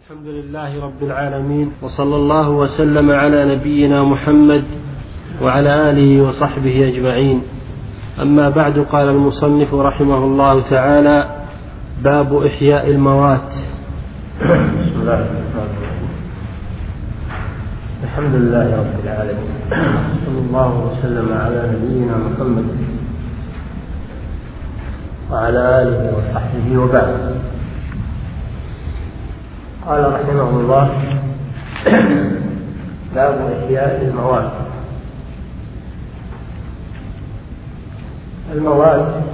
الحمد لله رب العالمين، وصلى الله وسلم على نبينا محمد وعلى آله وصحبه أجمعين. أما بعد، قال المصنف رحمه الله تعالى: باب إحياء الموات. بسم الله الرحمن الرحيم. الحمد لله رب العالمين، صلى الله وسلم على نبينا محمد وعلى آله وصحبه وبعد. قال رحمه الله: باب إحياء الموات. الموات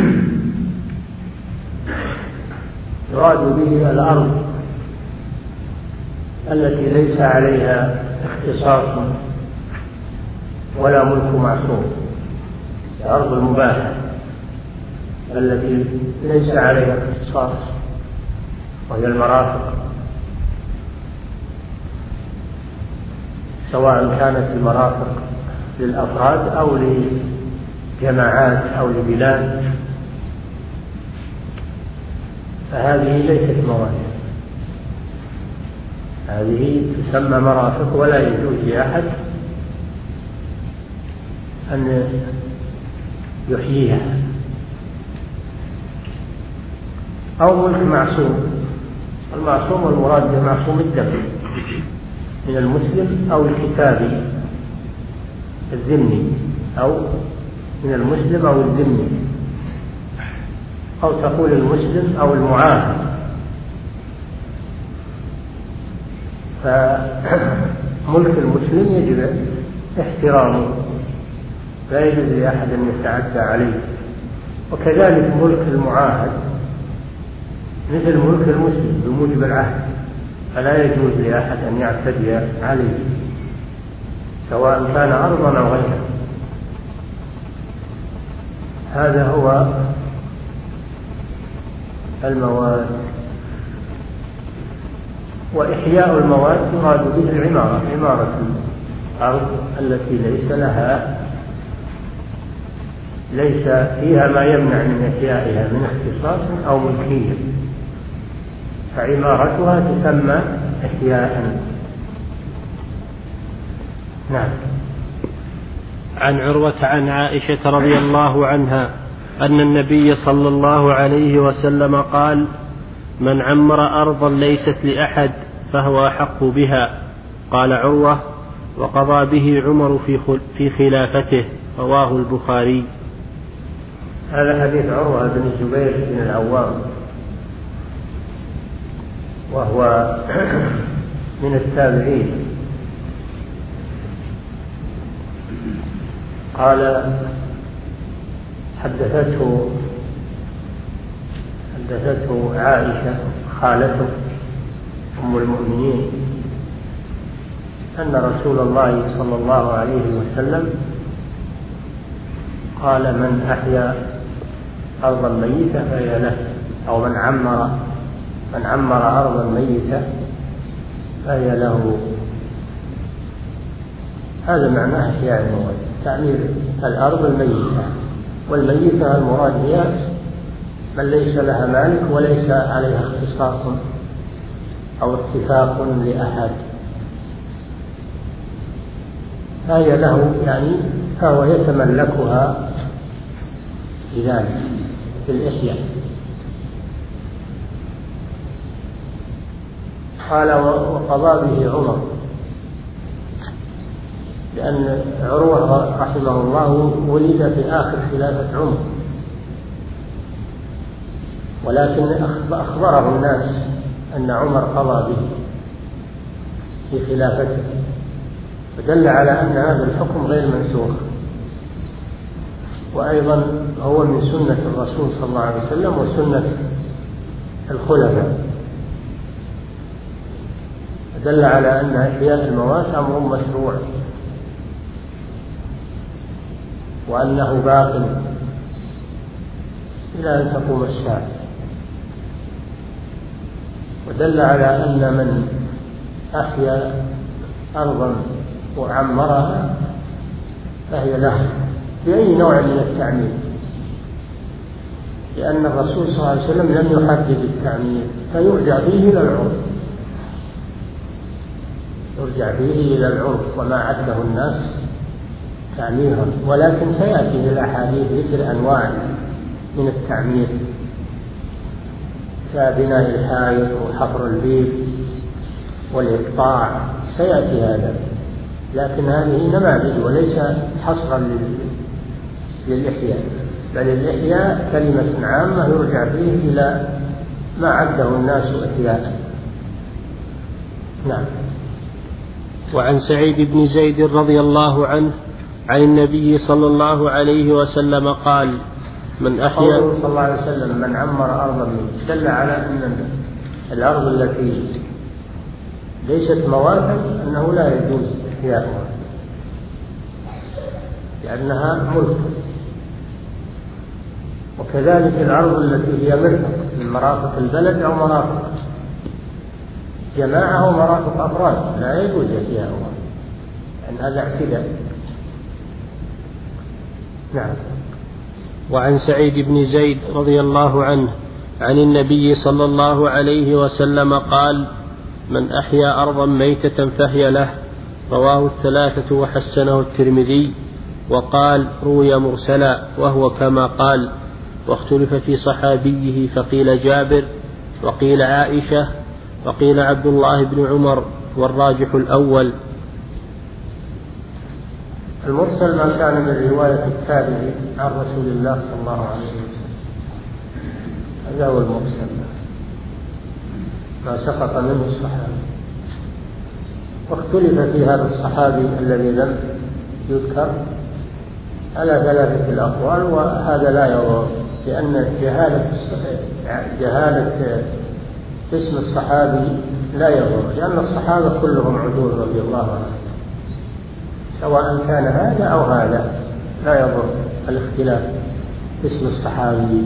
يراد به الأرض التي ليس عليها اختصاص ولا ملك معصوم، الأرض المباحة التي ليس عليها اختصاص، وهي المرافق، سواء كانت المرافق للأفراد أو لجماعات أو لبلاد، فهذه ليست مواد، هذه تسمى مرافق، ولا يجوز لأحد أن يحييها. أو ملك معصوم. المعصوم المراد به معصوم الدم من المسلم أو الكتابي الذمي، أو من المسلم أو الذمي، أو تقول المسلم أو المعاهد. فملك المسلم يجب احترامه، لا يجوز لأحد أن يتعدى عليه. وكذلك ملك المعاهد مثل ملك المسلم بموجب العهد، فلا يجوز لأحد أن يعتدي عليه، سواء كان أرضا أو غيره. هذا هو الموات. وإحياء الموات يراد به العمارة، عمارة الأرض التي ليس فيها ما يمنع من إحيائها من اختصاص أو ملكية، فعمارتها تسمى إحياء. نعم. عن عروة عن عائشة رضي الله عنها أن النبي صلى الله عليه وسلم قال: من عمر أرضا ليست لأحد فهو أحق بها. قال عروة: وقضى به عمر في خلافته. رواه البخاري. هذا حديث عروة بن الزبير بن العوام، وهو من التابعين. قال: حدثته عائشة خالته أم المؤمنين أن رسول الله صلى الله عليه وسلم قال: من أحيا أرضا ميتة فهي له، أو من عمر أرضا ميتة فهي له. هذا معناه إحياء الموات، تعمير الأرض الميتة. والميتة المراد هي من ليس لها مالك وليس عليها اختصاص أو اتفاق لأحد، فهي له، يعني فهو يتملكها بذلك في الإحياء. قال: وقضى به عمر، لأن عروة رحمه الله ولد في آخر خلافة عمر، ولكن أخبره الناس أن عمر قضى به في خلافته، فدل على أن هذا الحكم غير منسوخ، وأيضا هو من سنة الرسول صلى الله عليه وسلم وسنة الخلفاء، دل على أن إحياء الموات أمر مشروع، وأنه باق إلى أن تقوم الساعة. ودل على أن من أحيا أرضا وعمرها فهي له بأي نوع من التعمير، لأن الرسول صلى الله عليه وسلم لم يحدد التعمير، فيرجع فيه إلى العرف. يرجع فيه إلى العرف وما عده الناس تعميرا، ولكن سيأتي في الأحاديث ذكر أنواع من التعمير كبناء الحائط وحفر البيت والإقطاع، سيأتي هذا، لكن هذه نماذج وليس حصرا للإحياء، بل الإحياء كلمة عامة يرجع فيه إلى ما عده الناس إحياء. نعم. وعن سعيد بن زيد رضي الله عنه عن النبي صلى الله عليه وسلم قال: من أحيا، قوله صلى الله عليه وسلم: من عمر أرضا دل على أن الأرض التي ليست مواتا أنه لا يجوز إحياؤها لأنها ملك، وكذلك الأرض التي هي مرفق من مرافق البلد أو مرافق جماعة أو مرافق أفراد لا يجوز إحياؤها، لأن هذا اعتداء. نعم. وعن سعيد بن زيد رضي الله عنه عن النبي صلى الله عليه وسلم قال: من أحيا أرضا ميتة فهي له. رواه الثلاثة وحسنه الترمذي، وقال: روي مرسلا وهو كما قال، واختلف في صحابيه، فقيل جابر وقيل عائشة وقيل عبد الله بن عمر، والراجح الأول. المرسل ما كان من رواية التابع عن رسول الله صلى الله عليه وسلم، هذا هو المرسل، ما سقط منه الصحابي. واختلف في هذا الصحابي الذي لم يذكر على ثلاثة الأقوال، وهذا لا يضر، لأن جهالة اسم الصحابي لا يضر، لأن الصحابة كلهم عدول رضي الله عنهم، سواء كان هذا أو هذا لا يضر الاختلاف اسم الصحابي.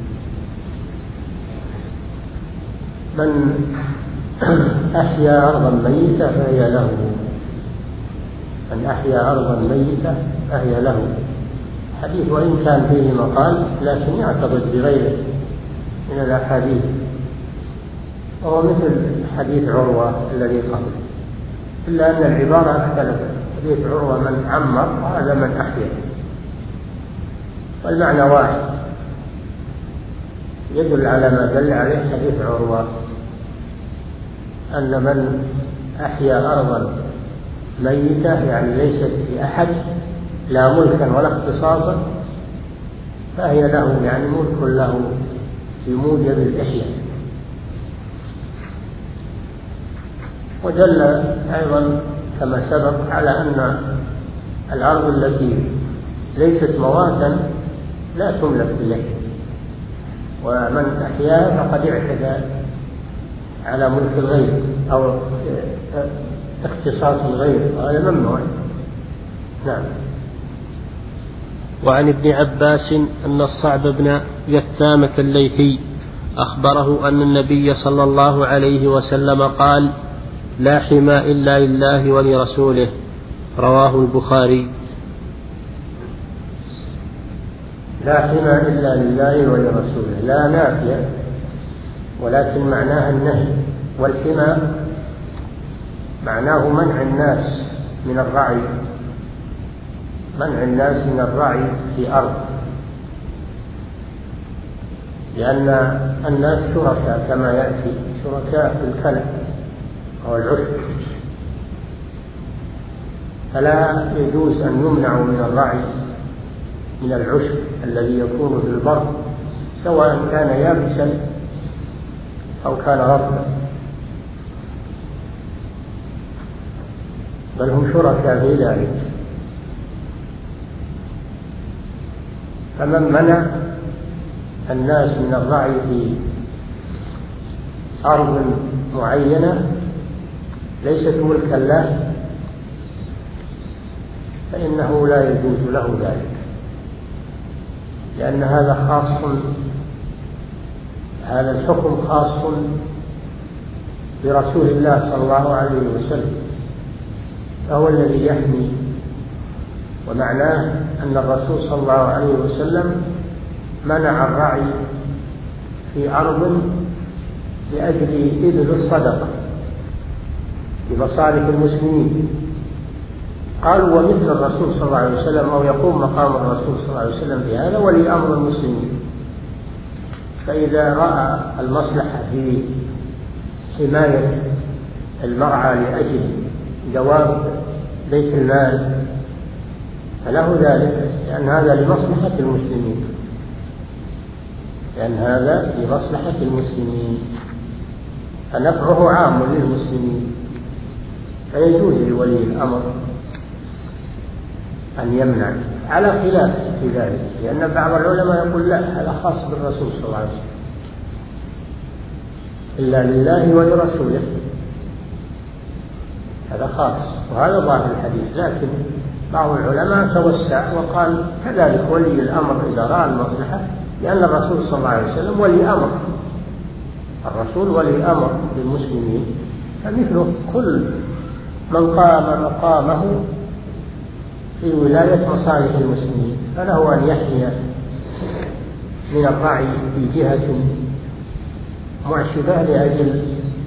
من أحيا أرضا ميتة فهي له. من أحيا أرضا ميتة فهي له. حديث وإن كان فيه مقال لكن يعتقد بغيره من الأحاديث، وهو مثل حديث عروة الذي قبل، إلا أن العبارة اختلفت. حديث عروة من عمر، وهذا من أحيا، والمعنى واحد، يدل على ما دل عليه حديث عروة، أن من أحيا أرضا ميتة يعني ليست لأحد لا ملكا ولا اختصاصا فهي له، يعني ملك له في موجب الإحياء. ودل أيضا كما سبق على أن الأرض التي ليست مواتا لا تملك بالإحياء، ومن أحياها فقد اعتدى على ملك الغير أو اختصاص الغير، وهذا ممنوع. نعم. وعن ابن عباس أن الصعب بن جثامة الليثي أخبره أن النبي صلى الله عليه وسلم قال: لا حمى إلا لله ولرسوله. رواه البخاري. لا حمى إلا لله ولرسوله، لا نافية ولكن معناها النهي، والحمى معناه منع الناس من الرعي، منع الناس من الرعي في أرض، لأن الناس شركاء كما يأتي، شركاء في الكلى أو العشب، فلا يجوز أن يمنعوا من الرعي من العشب الذي يكون في البر، سواء كان يابسا أو كان رطبا، بل هم شركاء في ذلك. فمن منع الناس من الرعي في أرض معينة ليست ملكا له فإنه لا يجوز له ذلك، لأن هذا خاص، هذا الحكم خاص برسول الله صلى الله عليه وسلم، فهو الذي يحمي. ومعناه أن الرسول صلى الله عليه وسلم منع الرعي في أرض لأجل إذن الصدقة، بمصالح المسلمين. قالوا ومثل الرسول صلى الله عليه وسلم أو يقوم مقام الرسول صلى الله عليه وسلم في هذا ولي أمر المسلمين. فإذا رأى المصلحة في حماية المرعى لأجل دوام بيت المال فله ذلك، لأن هذا لمصلحة المسلمين، لأن هذا لمصلحة المسلمين فنفعه عام للمسلمين، فيجوز لولي الأمر أن يمنع على خلاف في ذلك، لأن بعض العلماء يقول لا هذا خاص بالرسول صلى الله عليه وسلم إلا لله ولرسوله، هذا خاص، وهذا ظاهر الحديث. لكن بعض العلماء توسع وقال كذلك ولي الأمر إذا رأى المصلحة، لأن الرسول صلى الله عليه وسلم ولي أمر، الرسول ولي أمر للمسلمين، فمثله كل من قام مقامه في ولاية مصالح المسلمين فله أن يحمي من الرعي في جهة معشبة لأجل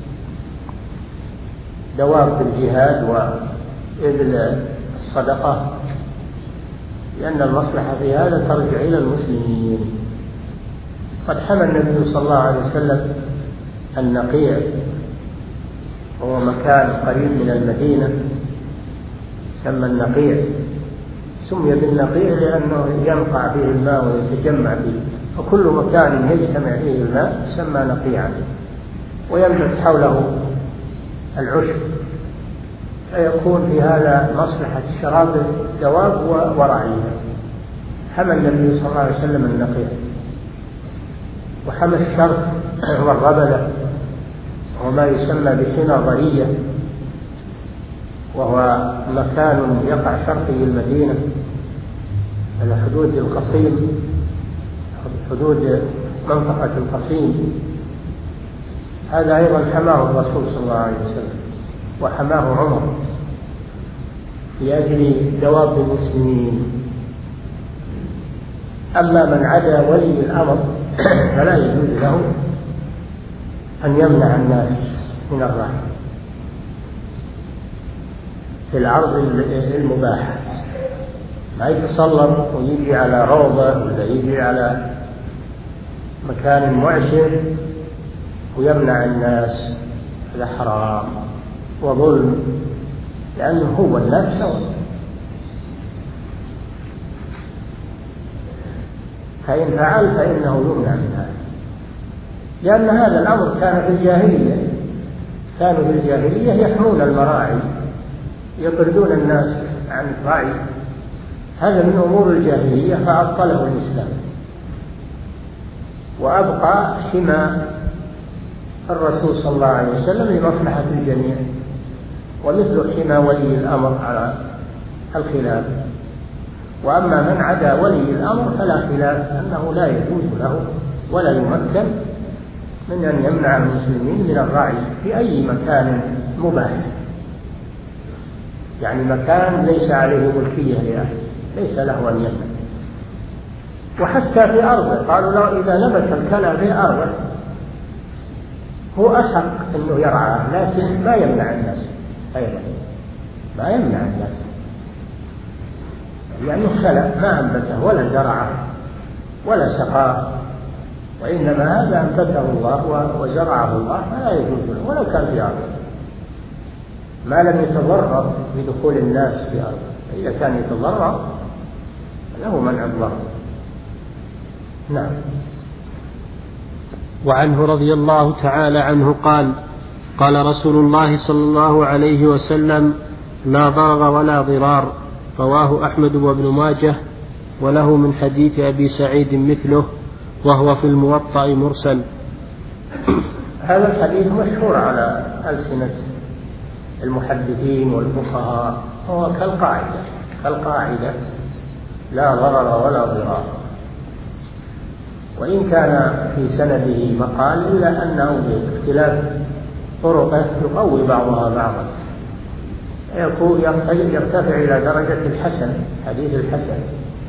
دواب الجهاد وإبل الصدقة، لأن المصلحة في هذا ترجع إلى المسلمين. قد حمى النبي صلى الله عليه وسلم النقيع، وهو مكان قريب من المدينة سمى النقيع، سمي بالنقيع لأنه ينقع به الماء ويتجمع به، وكل مكان يجتمع فيه الماء يسمى نقيعا، وينبت حوله العشب، فيكون في هذا مصلحة شراب الدواب ورعيها. حمى النبي صلى الله عليه وسلم النقيع، وحمى الشرف والربلة وما يسمى بحنى ضرية، وهو مكان يقع شرقي المدينة على حدود القصيم، حدود منطقة القصيم، هذا أيضا حماه الرسول صلى الله عليه وسلم وحماه عمر لأجل دواب المسلمين. أما من عدا ولي الأمر فلا يجوز له أن يمنع الناس من الرعي في العرض المباح، ما يتسلط ويجي على روضة ولا يجي على مكان معشر ويمنع الناس، هذا حرام وظلم، لأنه هو الناس سوا، فإن فعل فإنه يمنع من هذا، لأن هذا الأمر كان في الجاهلية، كانوا في الجاهلية يحمون المراعي يطردون الناس عن الرعي، هذا من أمور الجاهلية فأبطله الإسلام، وأبقى حمى الرسول صلى الله عليه وسلم لمصلحة الجميع، ومثل حمى ولي الأمر على الخلاف. وأما من عدا ولي الأمر فلا خلاف أنه لا يجوز له ولا يمكن من أن يمنع المسلمين من الرعي في أي مكان مباح، يعني مكان ليس عليه ملكية لأحد ليس له أن يمنع. وحتى في أرضه قالوا له إذا نبت الكلى في أرضه هو أحق أنه يرعاه، لكن ما يمنع الناس أيضا، ما يمنع الناس، يعني خلق ما أنبته ولا زرعه ولا سقاه، وإنما هذا أنبته الله وزرعه الله فلا يجوز له ولو كان في أرضه، ما لم يتضرر بدخول الناس في أرضه، فإذا كان يتضرر له منع الله. نعم. وعنه رضي الله تعالى عنه قال: قال رسول الله صلى الله عليه وسلم: لا ضرر ولا ضرار، رواه أحمد وابن ماجه، وله من حديث أبي سعيد مثله، وهو في الموطأ مرسل. هذا الحديث مشهور على ألسنة المحدثين والفقهاء، هو كالقاعدة لا ضرر ولا ضرار، وإن كان في سنده مقال إلا أنه باختلاف طرقه يقوي بعضها بعضا، يرتفع إلى درجة الحسن، حديث الحسن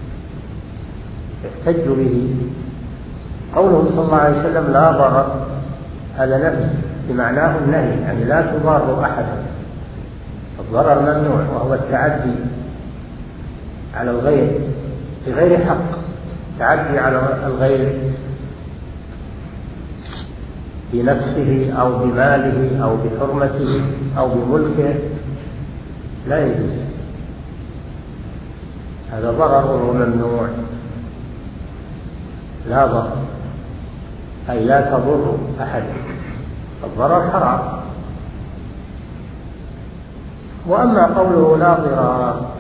يحتج به. قوله صلى الله عليه وسلم لا ضرر هذا نفي بمعناه النهي، يعني لا تضار أحدا الضرر ممنوع، وهو التعدي على الغير بغير حق. التعدي على الغير بنفسه أو بماله أو بحرمته أو بملكه لا يجوز، هذا ضرر وهو ممنوع. لا ضرر أي لا تضر أحد، الضرر حرام. وأما قوله لا ضرار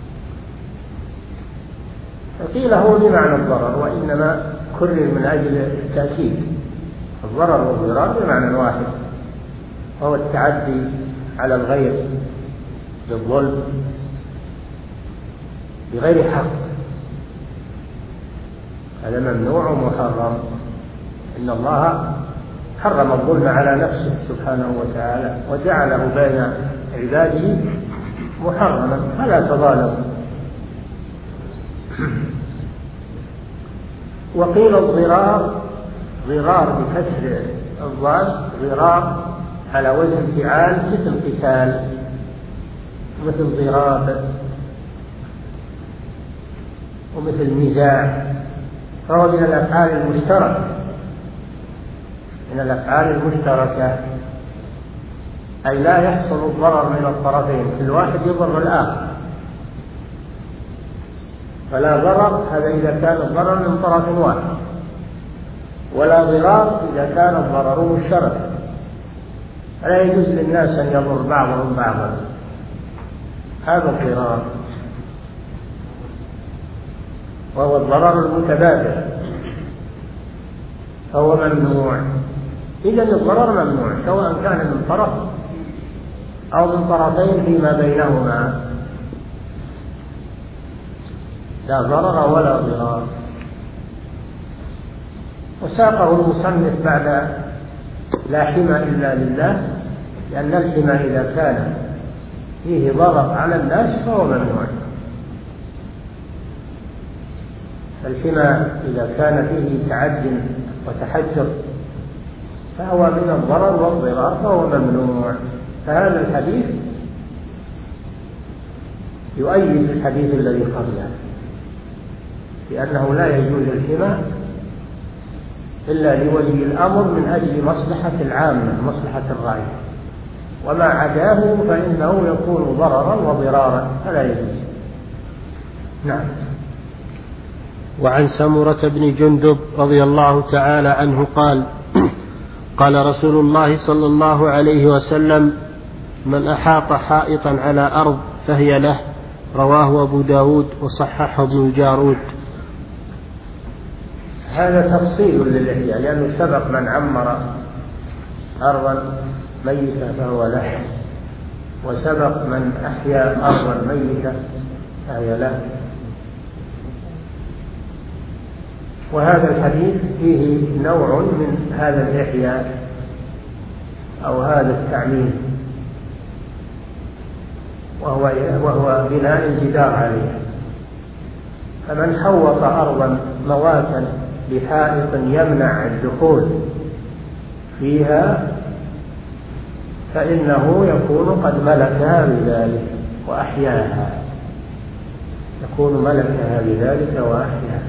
فقيل هو بمعنى الضرر، وإنما كرر من أجل التأكيد. الضرر والضرار بمعنى واحد، وهو التعدي على الغير بالظلم بغير حق، هذا ممنوع ومحرم. إن الله حرم الظلم على نفسه سبحانه وتعالى وجعله بين عباده محرما، فلا تظالموا. وقيل الضرار ضرار بكسر الضاد، ضرار على وزن فعال مثل قتال، مثل ضراب، ومثل نزاع، فهو من الأفعال المشتركة، من الأفعال المشتركة، أي لا يحصل الضرر من الطرفين، كل واحد يضر الآخر، فلا ضرر هذا إذا كان الضرر من طرف واحد، ولا ضرار إذا كان الضرر مشتركا، فلا يجوز للناس أن يضر بعضهم بعضا، هذا الضرار وهو الضرر المتبادل، فهو ممنوع. إذن الضرر ممنوع سواء كان من طرف أو من طرفين فيما بينهما، لا ضرر ولا ضرار. وساقه المصنف بعد لا حمى إلا لله، لأن الحمى إذا كان فيه ضرر على الناس فهو ممنوع، الحمى إذا كان فيه تعد وتحجر فهو من الضرر والضرار فهو ممنوع. فهذا الحديث يؤيد الحديث الذي قبله، لأنه لا يجوز الحمى إلا لولي الأمر من أجل مصلحة العامة، مصلحة الرعية، وما عداه فإنه يكون ضررا وضرارا فلا يجوز. نعم. وعن سمرة بن جندب رضي الله تعالى عنه قال: قال رسول الله صلى الله عليه وسلم: من أحاط حائطا على أرض فهي له. رواه أبو داود وصححه ابن الجارود. هذا تفصيل للإحياء، لأنه سبق من عمر أرضا ميتة فهو له، وسبق من أحيا أرضا ميتة فهي له. وهذا الحديث فيه نوع من هذا الإحياء أو هذا التعميم، وهو بناء الجدار عليها. فمن حوط أرضا مواتا بحائط يمنع الدخول فيها فإنه يكون قد ملكها بذلك وأحياها، يكون ملكها بذلك وأحياها،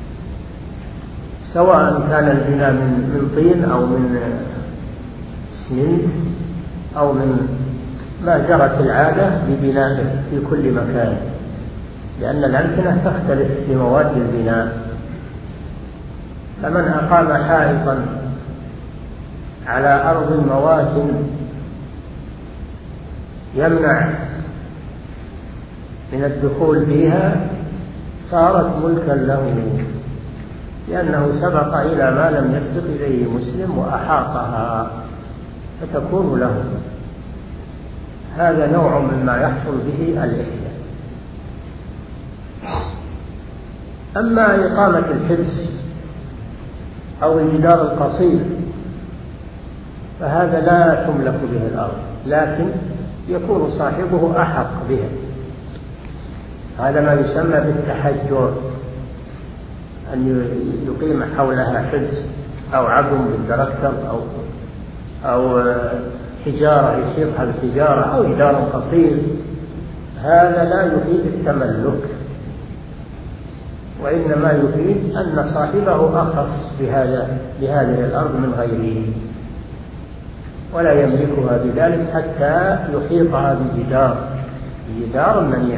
سواء كان البناء من طين أو من سمنت أو من ما جرت العادة ببنائه في كل مكان، لأن الأمكنة تختلف في مواد البناء. فمن أقام حائطا على أرض موات يمنع من الدخول فيها صارت ملكا له، لأنه سبق إلى ما لم يسبق إليه مسلم وأحاطها فتكون له. هذا نوع مما يحصل به الإحياء. أما إقامة الحبس أو الجدار القصير فهذا لا تملك به الأرض، لكن يكون صاحبه أحق به. هذا ما يسمى بالتحجر، أن يقيم حولها حبس أو عظم بالتركتر أو حجارة يحيطها بحجارة أو جدار قصير، هذا لا يفيد التملك، وإنما يفيد أن صاحبه أخص بهذه الأرض من غيره، ولا يملكها بذلك حتى يحيطها بجدار منيع.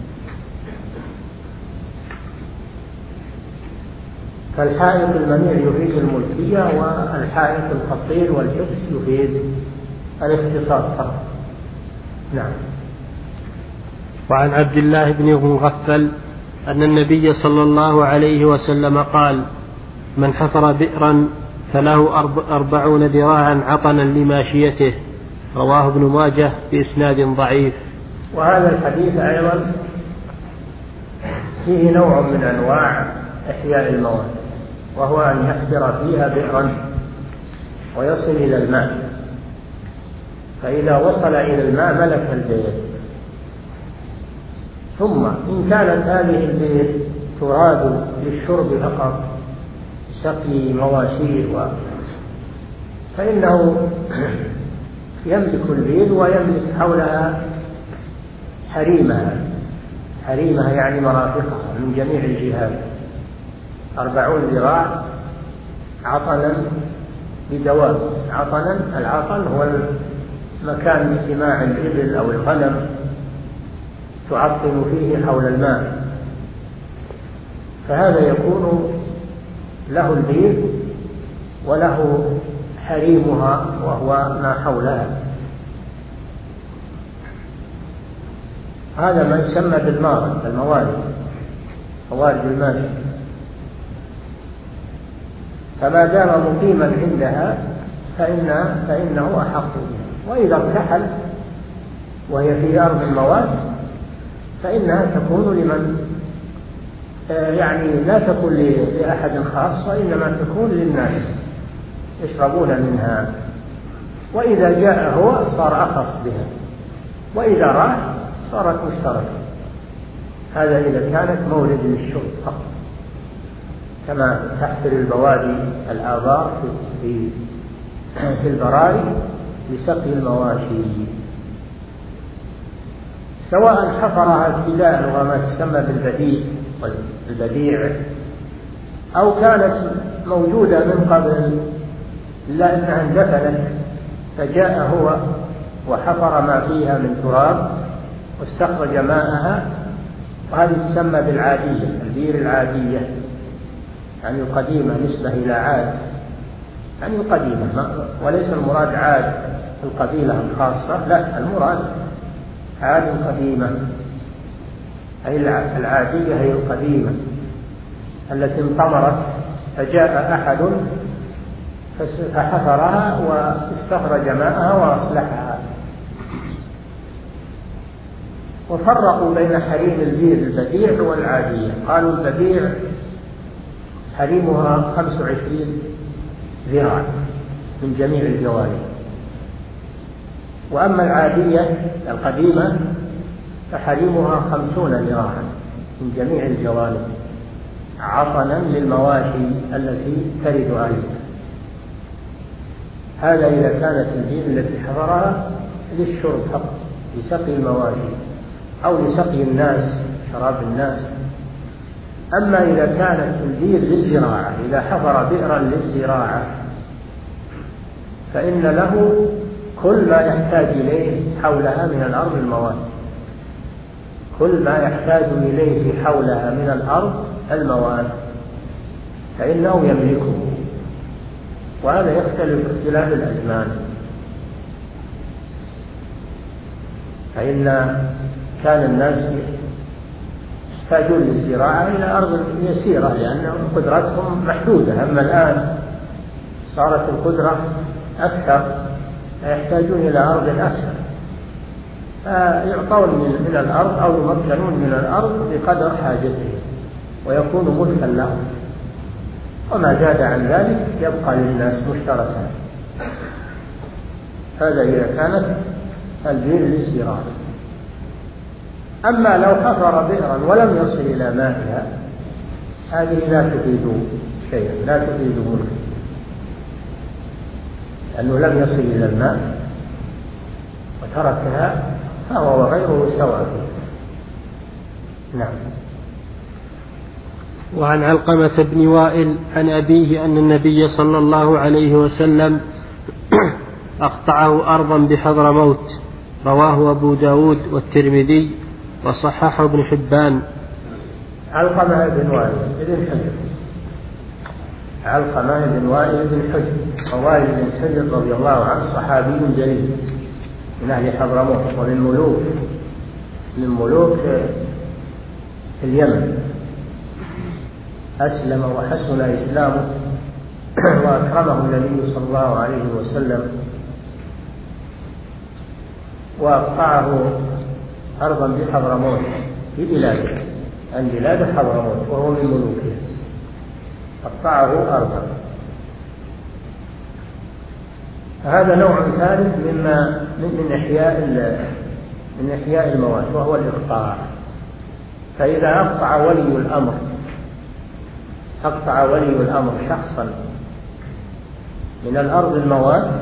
فالحائط المنيع يفيد الملكية، والحائط القصير والحبس يفيد الاختصاص فقط. نعم. وعن عبد الله بن مغفل أن النبي صلى الله عليه وسلم قال: من حفر بئرا فله 40 ذراعا عطنا لماشيته. رواه ابن ماجه بإسناد ضعيف. وهذا الحديث أيضا فيه نوع من أنواع إحياء المواد، وهو أن يحفر فيها بئرا ويصل إلى الماء، فإذا وصل إلى الماء ملك البئر. ثم إن كانت هذه البئر تراد للشرب فقط، سقي مواشير فإنه يملك البئر ويملك حولها حريمها يعني مرافقها من جميع الجهات، 40 ذراع عطنا بدوام. العطن هو المكان اجتماع الإبل أو الغنم تعطن فيه حول الماء، فهذا يكون له البئر وله حريمها وهو ما حولها. هذا ما يسمى بالموارد، موارد الماء. فما دام مقيما عندها فإنه أحق بها. وإذا ارتحل وهي في أرض المواد فإنها تكون لمن يعني لا تكون لأحد خاص، وإنما تكون للناس يشربون منها. وإذا جاء هو صار أخص بها، وإذا راح صارت مشتركة. هذا إذا كانت مورد للشرب فقط، كما تحفر البوادي الآبار في البراري لسقي المواشي، سواء حفرها ابتداء وما تسمى بالبديع، أو كانت موجودة من قبل إلا أنها اندفنت فجاء هو وحفر ما فيها من تراب واستخرج ماءها، وهذه تسمى بالعادية، البئر العادية، يعني القديمة، نسبة إلى عاد، يعني القديمة، وليس المراد عاد القبيلة الخاصة، لا، المراد عاد قديمة، أي العادية هي القديمة التي انطمرت فجاء أحد فحفرها واستخرج ماءها وأصلحها. وفرقوا بين حريم البئر البديع والعادية، قالوا البديع حريمها 25 ذراع من جميع الجوانب، وأما العادية القديمة فحريمها 50 ذراعا من جميع الجوانب عطنا للمواشي التي ترد عليها. هذا إذا كانت البئر التي حفرها للشرب فقط، لسقي المواشي أو لسقي الناس، شراب الناس. أما إذا كانت البئر للزراعة، إذا حفر بئرا للزراعة فإن له كل ما يحتاج إليه حولها من الأرض المواد، كل ما يحتاج إليه حولها من الأرض المواد فإنه يملكه. وهذا يختلف باختلاف الأزمان، فإن كان الناس يحتاجون للزراعة إلى أرض يسيرة لأن قدرتهم محدودة، أما الآن صارت القدرة أكثر فيحتاجون إلى أرض أكثر، فيعطون من الأرض أو يمكنون من الأرض بقدر حاجتهم ويكون ملكا لهم، وما زاد عن ذلك يبقى للناس مشتركا. هذا إذا كانت البئر للزراعة. أما لو حفر بئرا ولم يصل إلى مائها هذه لا تفيد شيئا، لا تفيد ملكا، لأنه لم يصل إلى الماء وتركها فهو وغيره سواء. نعم. وعن علقمة بن وائل عن أبيه أن النبي صلى الله عليه وسلم أقطعه أرضا بحضرموت، رواه أبو داود والترمذي وصححه ابن حبان. علقمة بن وائل بن حجر، علقمة بن وائل بن حجر، ووائل بن حجر رضي الله عنه صحابي جليل من أهل حضرموت ومن ملوك اليمن، أسلم وحسن إسلامه وأكرمه النبي صلى الله عليه وسلم وأقطعه أرضا بحضرموت في بلاده، عن بلاد حضرموت وهو من ملوكه، قطعه أرضا. هذا نوع ثالث من إحياء الموات وهو الإقطاع. فإذا أقطع ولي الأمر شخصا من الأرض الموات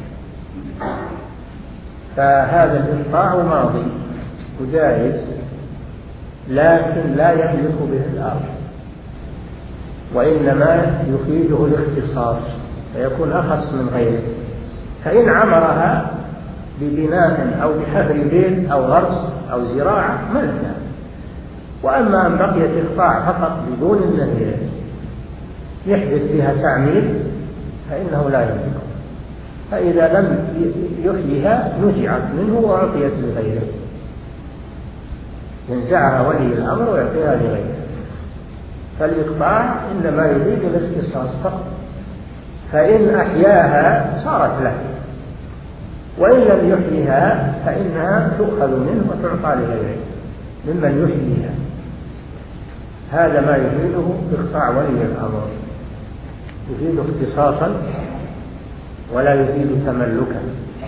فهذا الإقطاع ماضي وجائز، لكن لا يملك به الأرض، وإنما يفيده الاختصاص فيكون أخص من غيره. فإن عمرها ببناء أو بحفر بيت أو غرس أو زراعة ملكها. وأما أن بقيت إقطاع فقط بدون أنه يحدث بها تعمير فإنه لا يملكه، فإذا لم يحييها نزعت منه وأعطيت لغيره، ينزعها ولي الأمر ويعطيها لغيره. فالإقطاع إنما يريد الاختصاص فقط، فإن أحياها صارت له، وإن لم يحييها فإنها تؤخذ منه وتعطى لغيره ممن يحييها. هذا ما يفيده إقطاع ولي الأمر، يفيد اختصاصا ولا يفيد تملكا.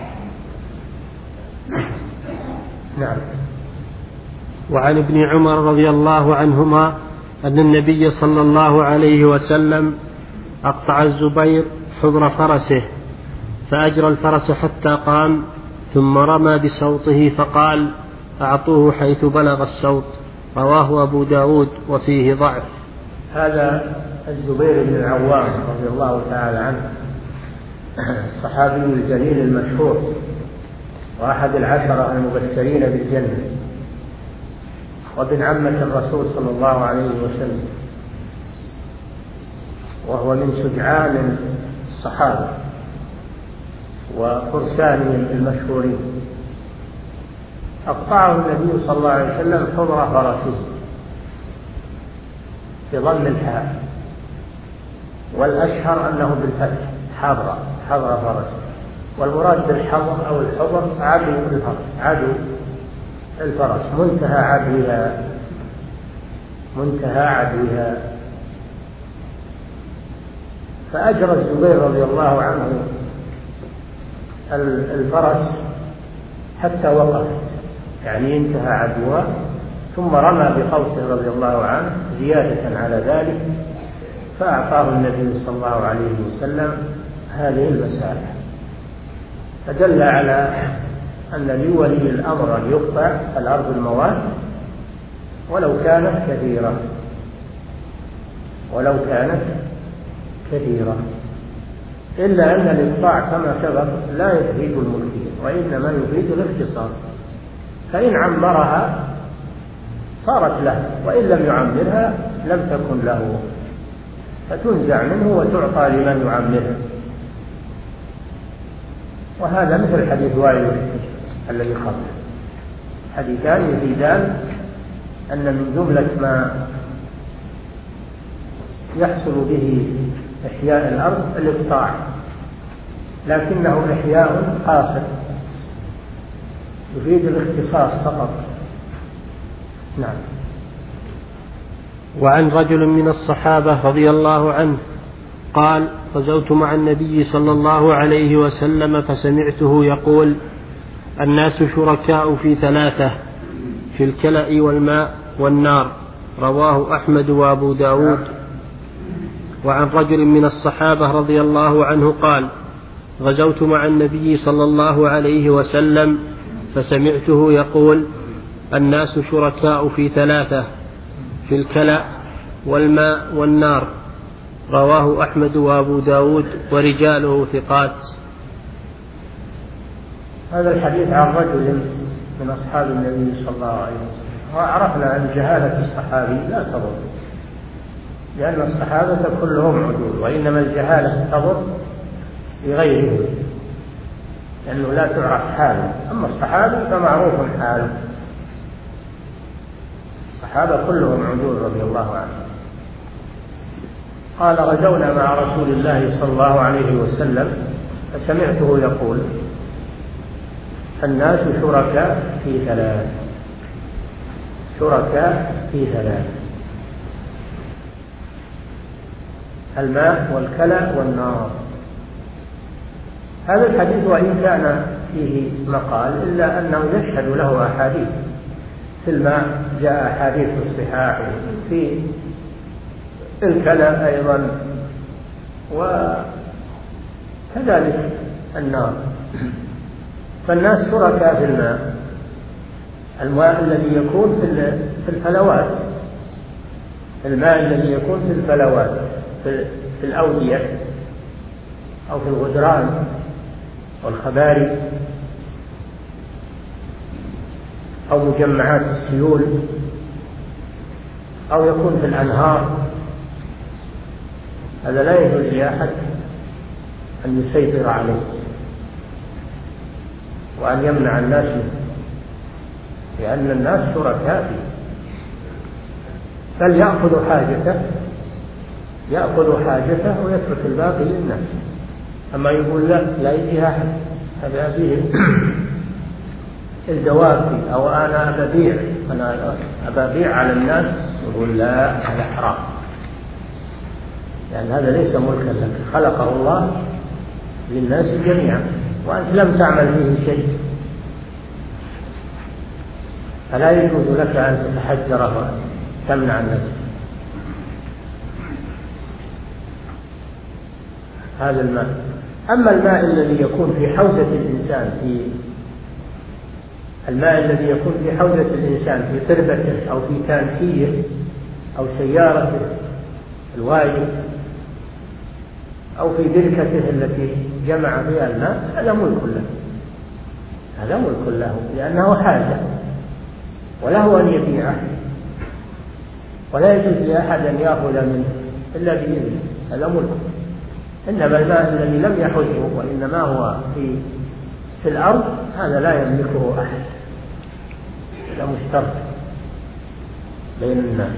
نعم. وعن ابن عمر رضي الله عنهما أن النبي صلى الله عليه وسلم أقطع الزبير حضر فرسه فأجرى الفرس حتى قام، ثم رمى بصوته فقال: أعطوه حيث بلغ الصوت، رواه أبو داود وفيه ضعف. هذا الزبير بن العوام رضي الله تعالى عنه، الصحابي الجليل المشهور وأحد العشرة المبشرين بالجنة، وابن عمة الرسول صلى الله عليه وسلم، وهو من شجعان الصحابة وفرسانهم المشهورين. أقطعه النبي صلى الله عليه وسلم حضر فرسه بضم الحاء، والأشهر أنه بالفتح حضر فرسه، والمراد بالحضر أو الحضر عدو الفرس منتهى عدوها. فأجرى الزبير رضي الله عنه الفرس حتى وقفت، يعني انتهى عدوها، ثم رمى بقوسه رضي الله عنه زيادة على ذلك، فأعطاه النبي صلى الله عليه وسلم هذه المسألة، فدل على أن لولي الأمر أن يقطع الأرض الموات ولو كانت كثيرة، إلا أن الإقطاع كما سبق لا يفيد الملكية وإنما يفيد الاختصاص. فإن عمرها صارت له، وإن لم يعمرها لم تكن له، فتنزع منه وتعطى لمن يعمرها. وهذا مثل حديث وائل الذي قبله، حديثان يفيدان أن من جملة ما يحصل به إحياء الأرض الإقطاع، لكنه إحياء قاصر يفيد الاختصاص فقط. نعم. وعن رجل من الصحابة رضي الله عنه قال: غزوت مع النبي صلى الله عليه وسلم فسمعته يقول: الناس شركاء في ثلاثة، في الكلأ والماء والنار، رواه أحمد وأبو داود. وعن رجل من الصحابة رضي الله عنه قال: غزوت مع النبي صلى الله عليه وسلم فسمعته يقول: الناس شركاء في ثلاثة: في الكلى والماء والنار. رواه أحمد وأبو داود ورجاله ثقات. هذا الحديث عن رجل من أصحاب النبي صلى الله عليه وسلم، وعرفنا أن جهالة الصحابي لا تضر، لأن الصحابة كلهم عدول، وإنما الجهالة تضر بغيرهم، لأنه لا تعرف حاله. أما الصحابة فمعروف حاله، الصحابة كلهم عدول رضي الله عنهم. قال: غزونا مع رسول الله صلى الله عليه وسلم فسمعته يقول: الناس شركاء في ثلاث. شركاء في ثلاث: الماء والكلى والنار. هذا الحديث وإن كان فيه مقال إلا أنه يشهد له أحاديث. في الماء جاء أحاديث في الصحاح، في الكلى أيضا، وكذلك النار. فالناس شركاء في الماء، الماء الذي يكون في الفلوات، الماء الذي يكون في الفلوات في الأودية أو في الغدران والخباري أو مجمعات السيول، أو يكون في الأنهار. هذا لا يجوز لأحد أن يسيطر عليه وأن يمنع الناس منه، لأن الناس شركاء فيه، بل يأخذ حاجته ويترك الباقي للناس. أما يقول لا يجي أحد، هذا فيه الدواب، أو أنا أبيع على الناس، يقول لا، هذا حرام، لأن هذا ليس ملكا لك، خلقه الله للناس جميعا، وأنت لم تعمل فيه شيء، فلا يجوز لك أن تتحجره وتمنع الناس. هذا الماء. أما الماء الذي يكون في حوزة الإنسان، الماء الذي يكون في حوزة الإنسان في تربته أو في تانكيه أو سيارته الواجب أو في بركته التي جمع فيها الماء، هذا ملك له، هذا ملك له، لأنه حاجة وله أن يبيعه، ولا يجوز لأحد أن يأخذ منه إلا بإذنه، هذا ملك. إنما الماء الذي لم يحجه وإنما هو في الأرض، هذا لا يملكه أحد، هذا مشترك بين الناس،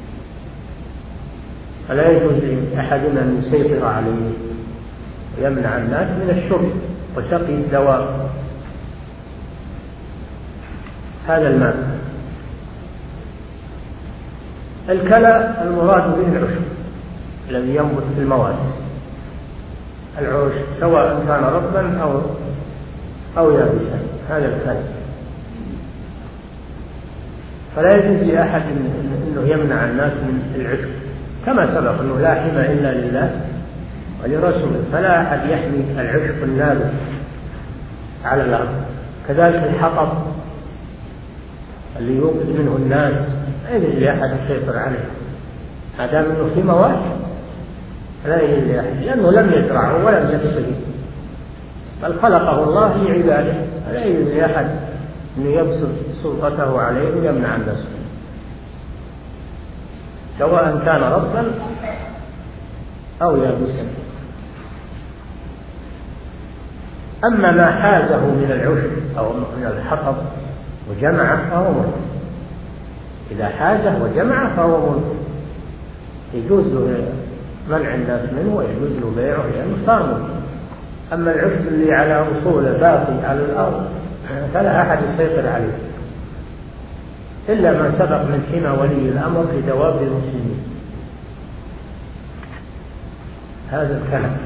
فلا يجوز لأحدنا أن يسيطر عليه ويمنع الناس من الشرب وسقي الدواب. هذا الماء. الكلى المراد به العشب الذي ينبت في المواد، العشب سواء كان رطبا أو يابسا، هذا الكلى. فلا يجوز لأحد أنه يمنع الناس من العشب، كما سبق أنه لا حمى إلا لله ولرسوله، فلا أحد يحمي العشب النابت على الأرض. كذلك الحطب اللي يوقد منه الناس، لا يجوز لأحد يسيطر عليه، ما دام أنه في مواد لا يجوز لأحد، لأنه لم يزرعه ولم يسقه، بل خلقه الله لعباده، فلا يجوز لأحد أنه يبسط سلطته عليه ويمنع الناس، سواء كان رطبا أو يابسا. أما ما حازه من العشب أو من الحطب وجمعه فهو ملك، إذا حازه وجمعه فهو ملك، يجوز له منع الناس منه ويجوز له بيعه لأنه صار ملك. أما العشب اللي على أصوله باقي على الأرض فلا أحد يسيطر عليه إلا ما سبق من حمى ولي الأمر في دواب المسلمين. هذا الكلام.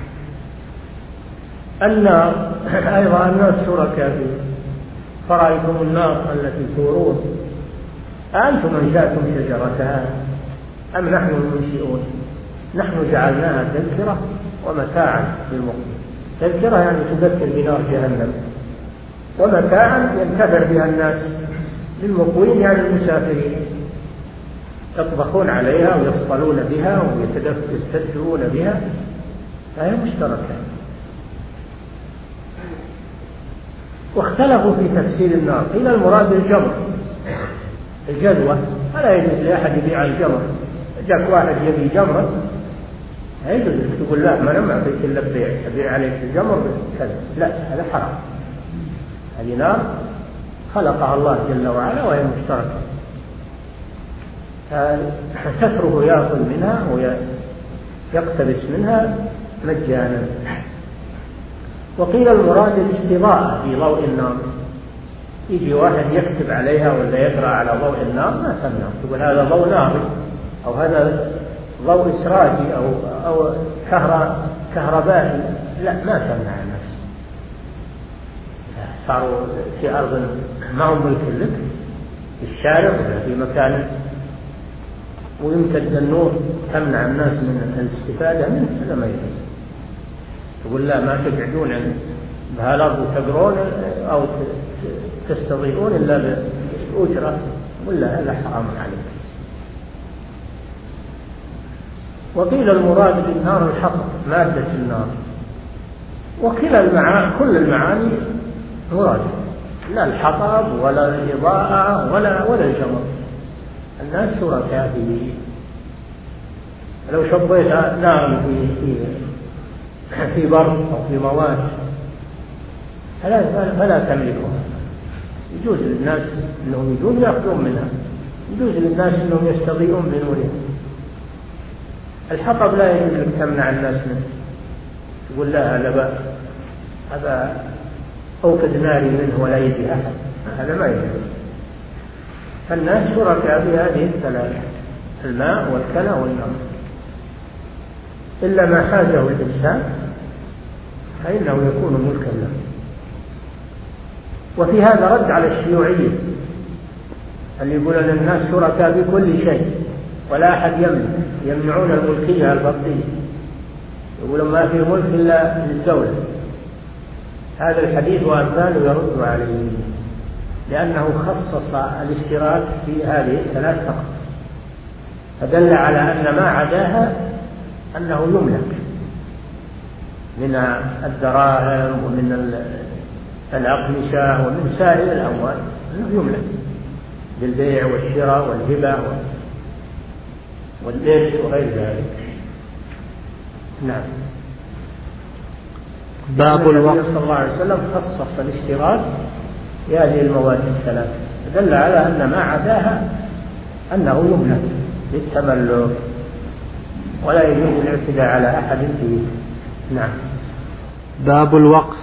النار أيضا، الناس شركاء فيه. فرأيتم النار التي تورون أأنتم أنشأتم شجرتها أم نحن المنشئون؟ نحن جعلناها تذكرة ومتاعا للمقيم. تذكرة يعني تذكر بنار جهنم، ومتاعا ينتفع بها الناس للمقوين يعني المسافرين، يطبخون عليها ويصطلون بها ويستدفئون بها، فهي مشتركة. واختلفوا في تفسير النار، قيل المراد الجمر الجذوة، فلا يجوز لأحد يبيع الجمر. جاك واحد يبي جمرة لا يجوز تقول لا ما أنا ما أعطيك إلا أبيع عليك الجمر كذا، لا هذا حرام. هذه نار خلقها الله جل وعلا وهي مشتركة، فتتركه يأكل منها ويقتبس منها مجانا. وقيل المراد الاستضاءة في ضوء النار، يجي واحد يكتب عليها ولا يقرأ على ضوء النار ما تمنع، تقول هذا ضوء ناري أو هذا ضوء إسراجي أو كهربائي، لا ما تمنع الناس. صاروا في أرض ما هم ملك لك، في الشارع ولا في مكان ويمتد النور تمنع الناس من الاستفادة منه، هذا ما يجوز. تقول لا ما تقعدون بهالأرض وتقرون أو تستضيئون إلا بأجرة، ولا هذا حرام عليك. وقيل المراد بالنار الحطب مادة النار، كل المعاني مراد، لا الحطب ولا الإضاءة ولا الجمر، الناس شركاء فيه. لو شطيت نار في بر أو في مواد فلا تملكها، يجوز للناس أنهم يجون يأخذون منها، يجوز للناس أنهم يستضيئون بنورها. الحطب لا يجوز لك تمنع الناس منه، تقول لا هذا أوقد ناري منه ولا يجي أحد، هذا ما يجوز. فالناس شركاء في هذه الثلاثة، الماء والكلى والنار، إلا ما حاجه الإنسان فإنه يكون ملكا له. وفي هذا رد على الشيوعية اللي يقول أن الناس شركاء بكل شيء ولا أحد يملك، يمنعون الملكية البطيئة، يقولون ما في ملك إلا للدولة. هذا الحديث وأمثاله يرد عليه، لأنه خصص الاشتراك في هذه الثلاث فقط، فدل على أن ما عداها أنه يملك من الدراهم ومن الأقمشة ومن سائر الأموال، أنه يملك بالبيع والشراء والهبة والإرث وغير ذلك. نعم. باب الوقف صلى الله عليه وسلم خصص الاشتراك في هذه المواد الثلاث، دل على أن ما عداها أنه يملك للتملك ولا يجوز الاعتداء على أحد فيه. نعم. باب الوقف.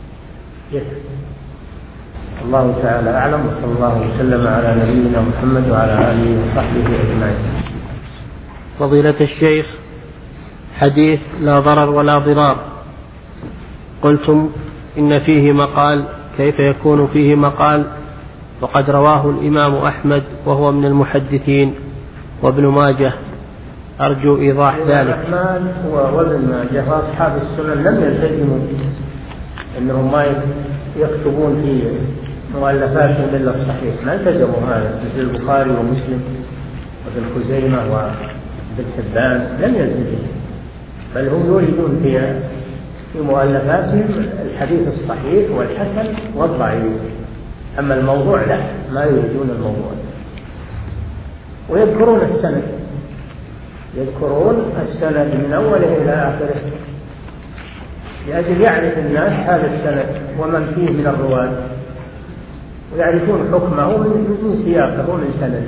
الله تعالى أعلم، وصلى الله وسلم على نبينا محمد وعلى آله وصحبه أجمعين. فضيلة الشيخ، حديث لا ضرر ولا ضرار، قلتم إن فيه مقال، كيف يكون فيه مقال وقد رواه الإمام أحمد وهو من المحدثين وابن ماجه؟ أرجو إيضاح ذلك. الرحمن وابن ماجه وأصحاب السنن لم يلتزموا أنهم ما يكتبون في مؤلفاتهم إلا الصحيح، ما التزموا هذا، مثل البخاري ومسلم وابن خزيمة وابن حبان لم يلتزموا، بل هم يريدون في مؤلفاتهم الحديث الصحيح والحسن والضعيف، أما الموضوع لا، ما يريدون الموضوع. ويذكرون السند، يذكرون السند من أوله إلى آخره لأجل يعرف الناس هذا السند ومن فيه من الرواة، ويعرفون حكمه من سياقه ومن سنده،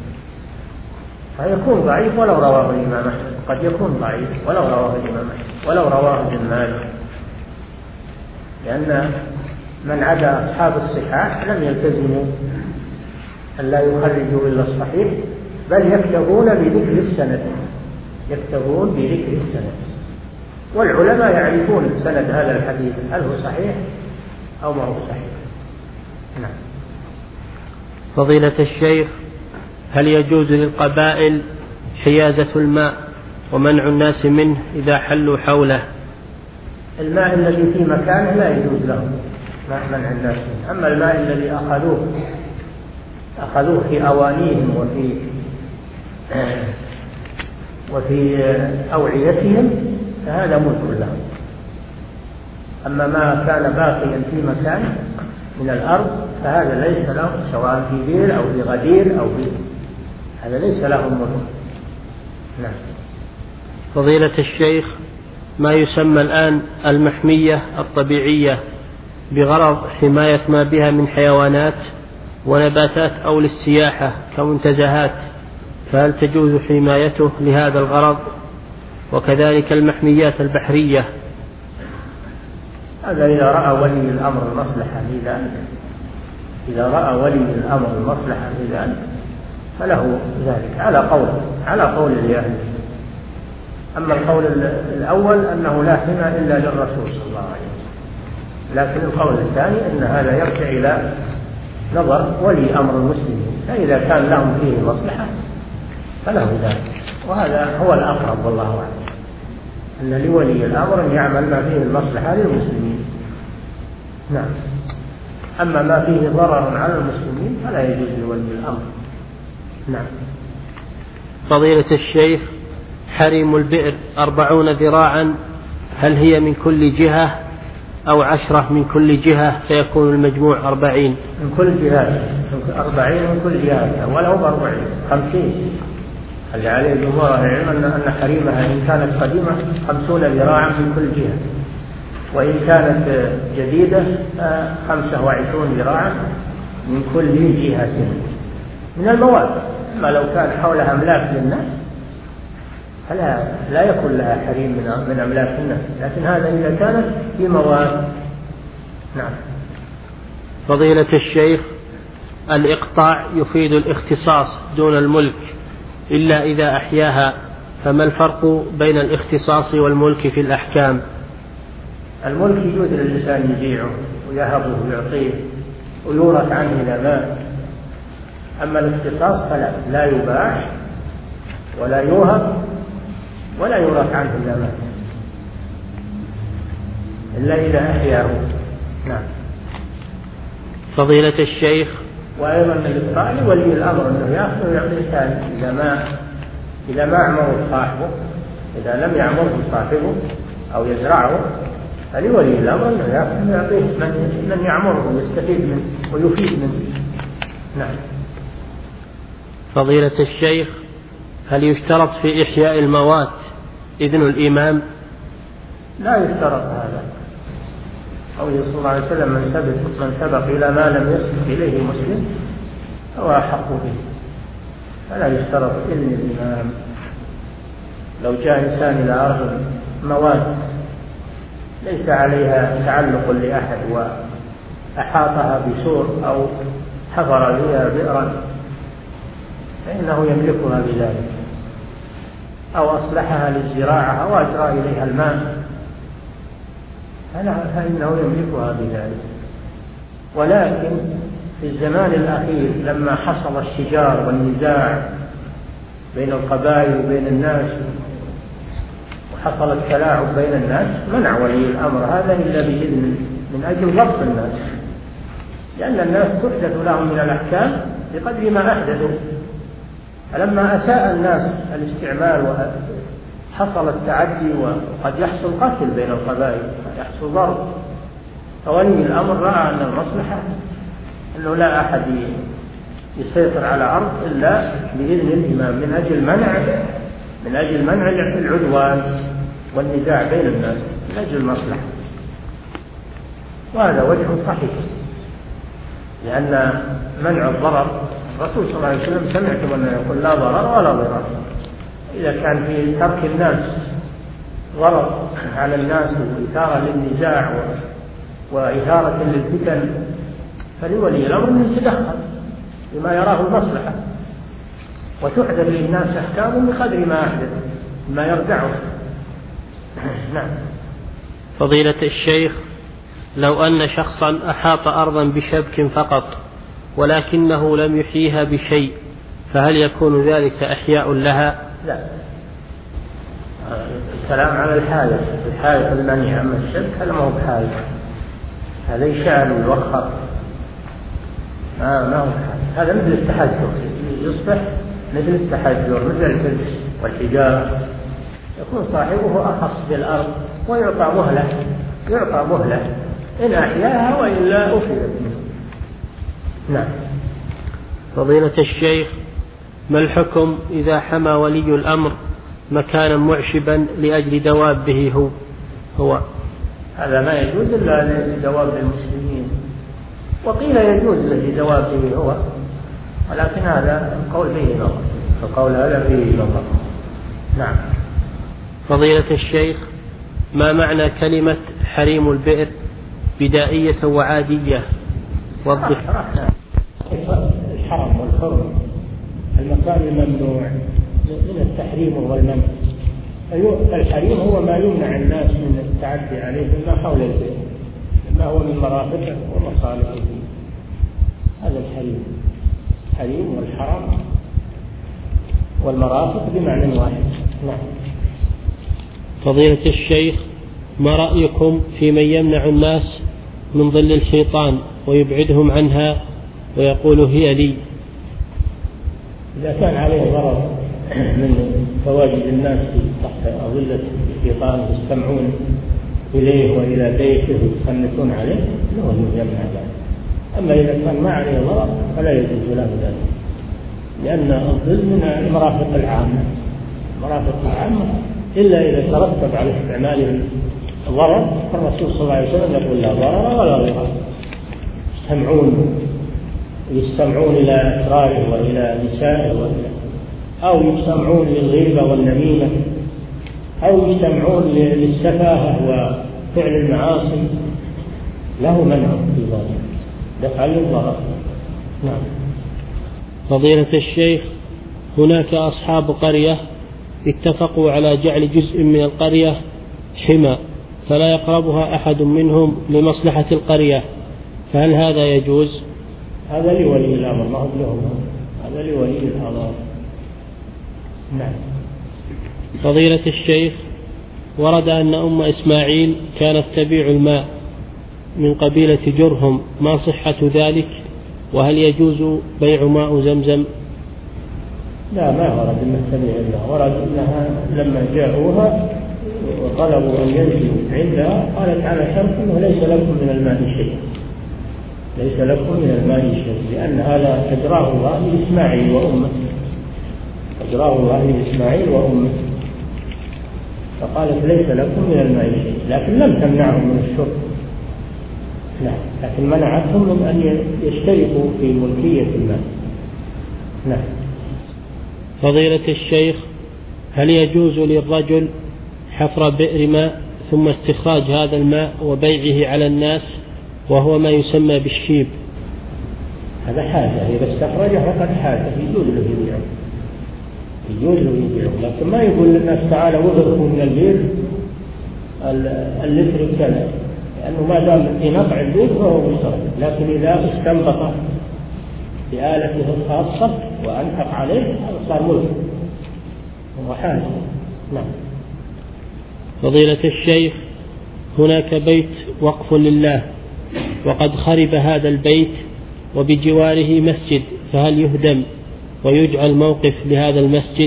فيكون ضعيف ولو رواه الإمام أحمد، قد يكون ضعيف ولو رواه الإمام أحمد ولو رواه ابن ماجه، لأن من عدا أصحاب الصحاح لم يلتزموا أن لا يخرجوا إلا الصحيح، بل يكتبون بذكر السند، يكتبون بذكر السند، والعلماء يعرفون السند هذا الحديث هل هو صحيح أو ما هو صحيح. نعم. فضيلة الشيخ، هل يجوز للقبائل حيازة الماء ومنع الناس منه إذا حلوا حوله؟ الماء الذي في مكانه لا يجوز له منع الناس منه. أما الماء الذي أخذوه في أوانيهم وفي أوعيتهم فهذا ملك لهم. أما ما كان باقيا في مكان من الأرض فهذا ليس له، سواء في بير أو في غدير أو في، هذا ليس له ملك. نعم. فضيلة الشيخ، ما يسمى الآن المحمية الطبيعية بغرض حماية ما بها من حيوانات ونباتات أو للسياحة كمنتزهات، فهل تجوز حمايته لهذا الغرض؟ وكذلك المحميات البحرية. هذا إذا رأى ولي الأمر المصلحة في ذلك، إذا رأى ولي الأمر المصلحة في ذلك فله ذلك على قول لأهله. أما القول الأول أنه لا حمى إلا للرسول صلى الله عليه وسلم، لكن القول الثاني أن هذا يرجع إلى نظر ولي أمر المسلمين، فإذا كان لهم فيه مصلحة فله ذلك، وهذا هو الأقرب والله أعلم، أن لولي الأمر أن يعمل ما فيه المصلحة للمسلمين. نعم. أما ما فيه ضرر على المسلمين فلا يجوز لولي الأمر. نعم. فضيلة الشيخ، حريم البئر 40 ذراعا، هل هي من كل جهة أو 10 من كل جهة فيكون المجموع 40؟ من كل جهة، 40 من كل جهة، ولو ب40 50. اللي عليه جمهور العلم أن حريمها إن كانت قديمة 50 ذراعا من كل جهة، وإن كانت جديدة 25 ذراعا من كل جهة من المواد. أما لو كان حولها أملاك للناس فلا يكون لها حريم من أملاك الناس، لكن هذا إذا كانت في مواد. نعم. فضيلة الشيخ، الإقطاع يفيد الاختصاص دون الملك إلا إذا أحياها، فما الفرق بين الاختصاص والملك في الأحكام؟ الملك يجوز للإنسان يبيعه ويهبه ويعطيه ويورث عنه إذا مات. أما الاختصاص فلا، لا يباع ولا يوهب ولا يورث عنه إذا مات إلا إذا أحياه. نعم. فضيلة الشيخ، وأيضا الإقطاع لولي الأمر أنه يأخذ ويعطي ثاني إذا ما أعمره صاحبه، إذا لم يعمره صاحبه أو يزرعه فلولي الأمر أنه يأخذ ويعطيه من يعمره ويستفيد منه ويفيد منه. نعم. فضيلة الشيخ، هل يشترط في إحياء الموات إذن الإمام؟ لا يشترط هذا. قوله صلى الله عليه وسلم من سبق إلى ما لم يسبق إليه مسلم فهو أحق به، فلا يشترط إذن الإمام. لو جاء إنسان إلى أرض موات ليس عليها تعلق لأحد وأحاطها بسور أو حفر فيها بئرا فإنه يملكها بذلك، أو أصلحها للزراعة أو أجرى إليها الماء فإنه يملكها بذلك. ولكن في الزمان الأخير لما حصل الشجار والنزاع بين القبائل وبين الناس وحصل التلاعب بين الناس منع ولي الأمر هذا إلا بإذن من أجل ضبط الناس، لأن الناس تحدث لهم من الأحكام بقدر ما أحدثوا. فلما أساء الناس الاستعمال وحصل التعدي وقد يحصل قتل بين القبائل قد يحصل ضرب، فولي الأمر رأى أن المصلحة أنه لا أحد يسيطر على أرض إلا بإذن الإمام من أجل منع العدوان والنزاع بين الناس من أجل المصلحة. وهذا وجه صحيح، لأن منع الضرر الرسول صلى الله عليه وسلم سمعتم أنه يقول لا ضرر ولا ضرر. إذا كان في ترك الناس ضرر على الناس وإثارة للنزاع وإثارة للفتن فلولي الأمر أن يتدخل بما يراه المصلحة وتحدث للناس أحكام بقدر ما أحدث ما يرجعه. نعم. فضيلة الشيخ، لو أن شخصا أحاط أرضا بشبك فقط ولكنه لم يحييها بشيء فهل يكون ذلك إحياء لها؟ لا، الكلام على الحائط المنيع، أما الشبك هذا ما هو بحائط. هذا يشعل ويوخر، ما هو هذا مثل التحجر، يصبح مثل التحجر مثل الفلس والحجارة، يكون صاحبه أخص بالأرض ويعطى مهلة إن أحياها وإلا أفلت منه. نعم. فضيلة الشيخ، ما الحكم إذا حمى ولي الأمر مكانا معشبا لأجل دوابه هو؟ هذا ما يجوز إلا لدواب المسلمين، وقيل يجوز لدوابه هو، ولكن هذا القول فيه نظر، القول هذا فيه نظر. نعم. فضيلة الشيخ، ما معنى كلمة حريم البئر بدائية وعادية؟ وضح. الحرم والحرم المكان الممنوع من التحريم والمنع. الحريم هو ما يمنع الناس من التعدي عليه مما حول البئر، ما هو من مرافقه ومصالحه، هذا الحريم. الحريم والحرم والمرافق بمعنى واحد. نعم. فضيلة الشيخ، ما رأيكم في من يمنع الناس من ظل الحيطان ويبعدهم عنها ويقول هي لي؟ إذا كان عليه ضرر من تواجد الناس تحت أظلة الحيطان يستمعون إليه وإلى بيته ويصنفون عليه له يمنع ذلك. أما إذا كان ما عليه ضرر فلا يجوز له ذلك، لأن الظل من المرافق العامة، إلا إذا ترتب على استعماله ضرر، فالرسول صلى الله عليه وسلم يقول لا ضرر ولا ضرر. يستمعون إلى أسراره وإلى نسائه أو يستمعون للغيبة والنميمة أو يستمعون للسفاهة وفعل المعاصي، له منع في ذلك، دفع للضرر. نعم. فضيلة الشيخ، هناك أصحاب قرية اتفقوا على جعل جزء من القرية حمى فلا يقربها أحد منهم لمصلحة القرية، فهل هذا يجوز؟ هذا لولي الأمر، ما هو لهم، هذا لولي الأمر. نعم. فضيلة الشيخ، ورد أن أم إسماعيل كانت تبيع الماء من قبيلة جرهم، ما صحة ذلك؟ وهل يجوز بيع ماء زمزم؟ لا، ما ورد أنها تبيع الماء، ورد أنها لما جاءوها وطلبوا أن ينزلوا عندها قالت على شرط أنه ليس لكم من الماء شيء، ليس لكم من الماء شيء، لأن هذا أجراه الله لإسماعيل وأمه، أجراه الله لإسماعيل وأمه، فقالت ليس لكم من الماء شيء، لكن لم تمنعهم من الشرب، نعم، لكن منعتهم من أن يشتركوا في ملكية الماء. نعم. فضيلة الشيخ، هل يجوز للرجل حفر بئر ماء ثم استخراج هذا الماء وبيعه على الناس وهو ما يسمى بالشيب؟ هذا حاسة، إذا استخرجه فقد حاسة، يجوز له يبيعه، لكن ما يقول للناس تعالوا وغرفوا من البئر اللتر كذا، لأنه ما دام في نقع البئر فهو مستخرج، لكن إذا استنبط بآلته الخاصة وأنفق عليه هذا صار ملك وحاسة. نعم. فضيلة الشيخ، هناك بيت وقف لله وقد خرب هذا البيت وبجواره مسجد، فهل يهدم ويجعل موقف لهذا المسجد؟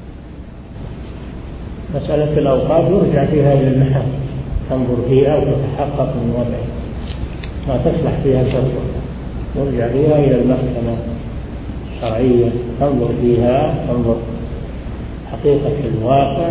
مسألة الأوقاف يرجع فيها إلى المحاكم، تنظر فيها وتتحقق من وضعها، ما تصلح فيها فتوى يرجع فيها إلى المحكمة الشرعية، تنظر فيها، تنظر حقيقة الواقع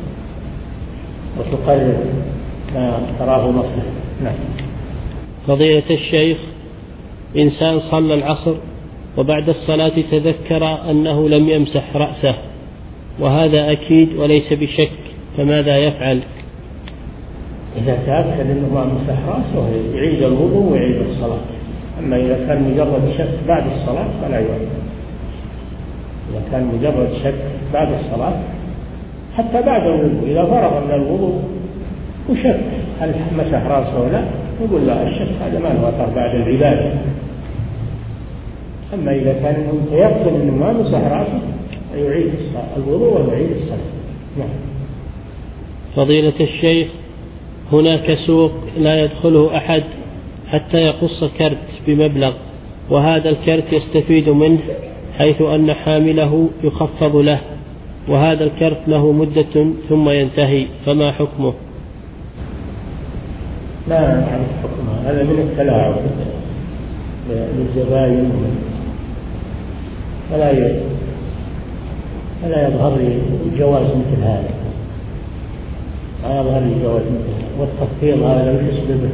وتقرر ما تراه مصلحة. نعم. فضيلة الشيخ، إنسان صلى العصر وبعد الصلاة تذكر أنه لم يمسح رأسه، وهذا أكيد وليس بشك، فماذا يفعل؟ إذا تأكد أنه ما مسح رأسه يعيد الوضوء ويعيد الصلاة، أما إذا كان مجرد شك بعد الصلاة فلا يعيد. إذا كان مجرد شك بعد الصلاة، حتى بعد الوضوء إذا فرغ من الوضوء وشك هل مسح رأسه ولا، يقول لا، الشك هذا ما له أثر بعد العبادة. أما إذا كان متيقن أنه ما مسح رأسه يعيد الوضوء ويعيد الصلاة. نعم. فضيلة الشيخ، هناك سوق لا يدخله أحد حتى يقص كرت بمبلغ، وهذا الكرت يستفيد منه حيث أن حامله يخفض له، وهذا الكرت له مدة ثم ينتهي، فما حكمه؟ لا نعرف حكمه، هذا من التلاعب للزبائن، فلا يظهر لي جواز مثل هذا، لا يظهر لي جواز مثل هذا. والتخفيض هذا لو يسببه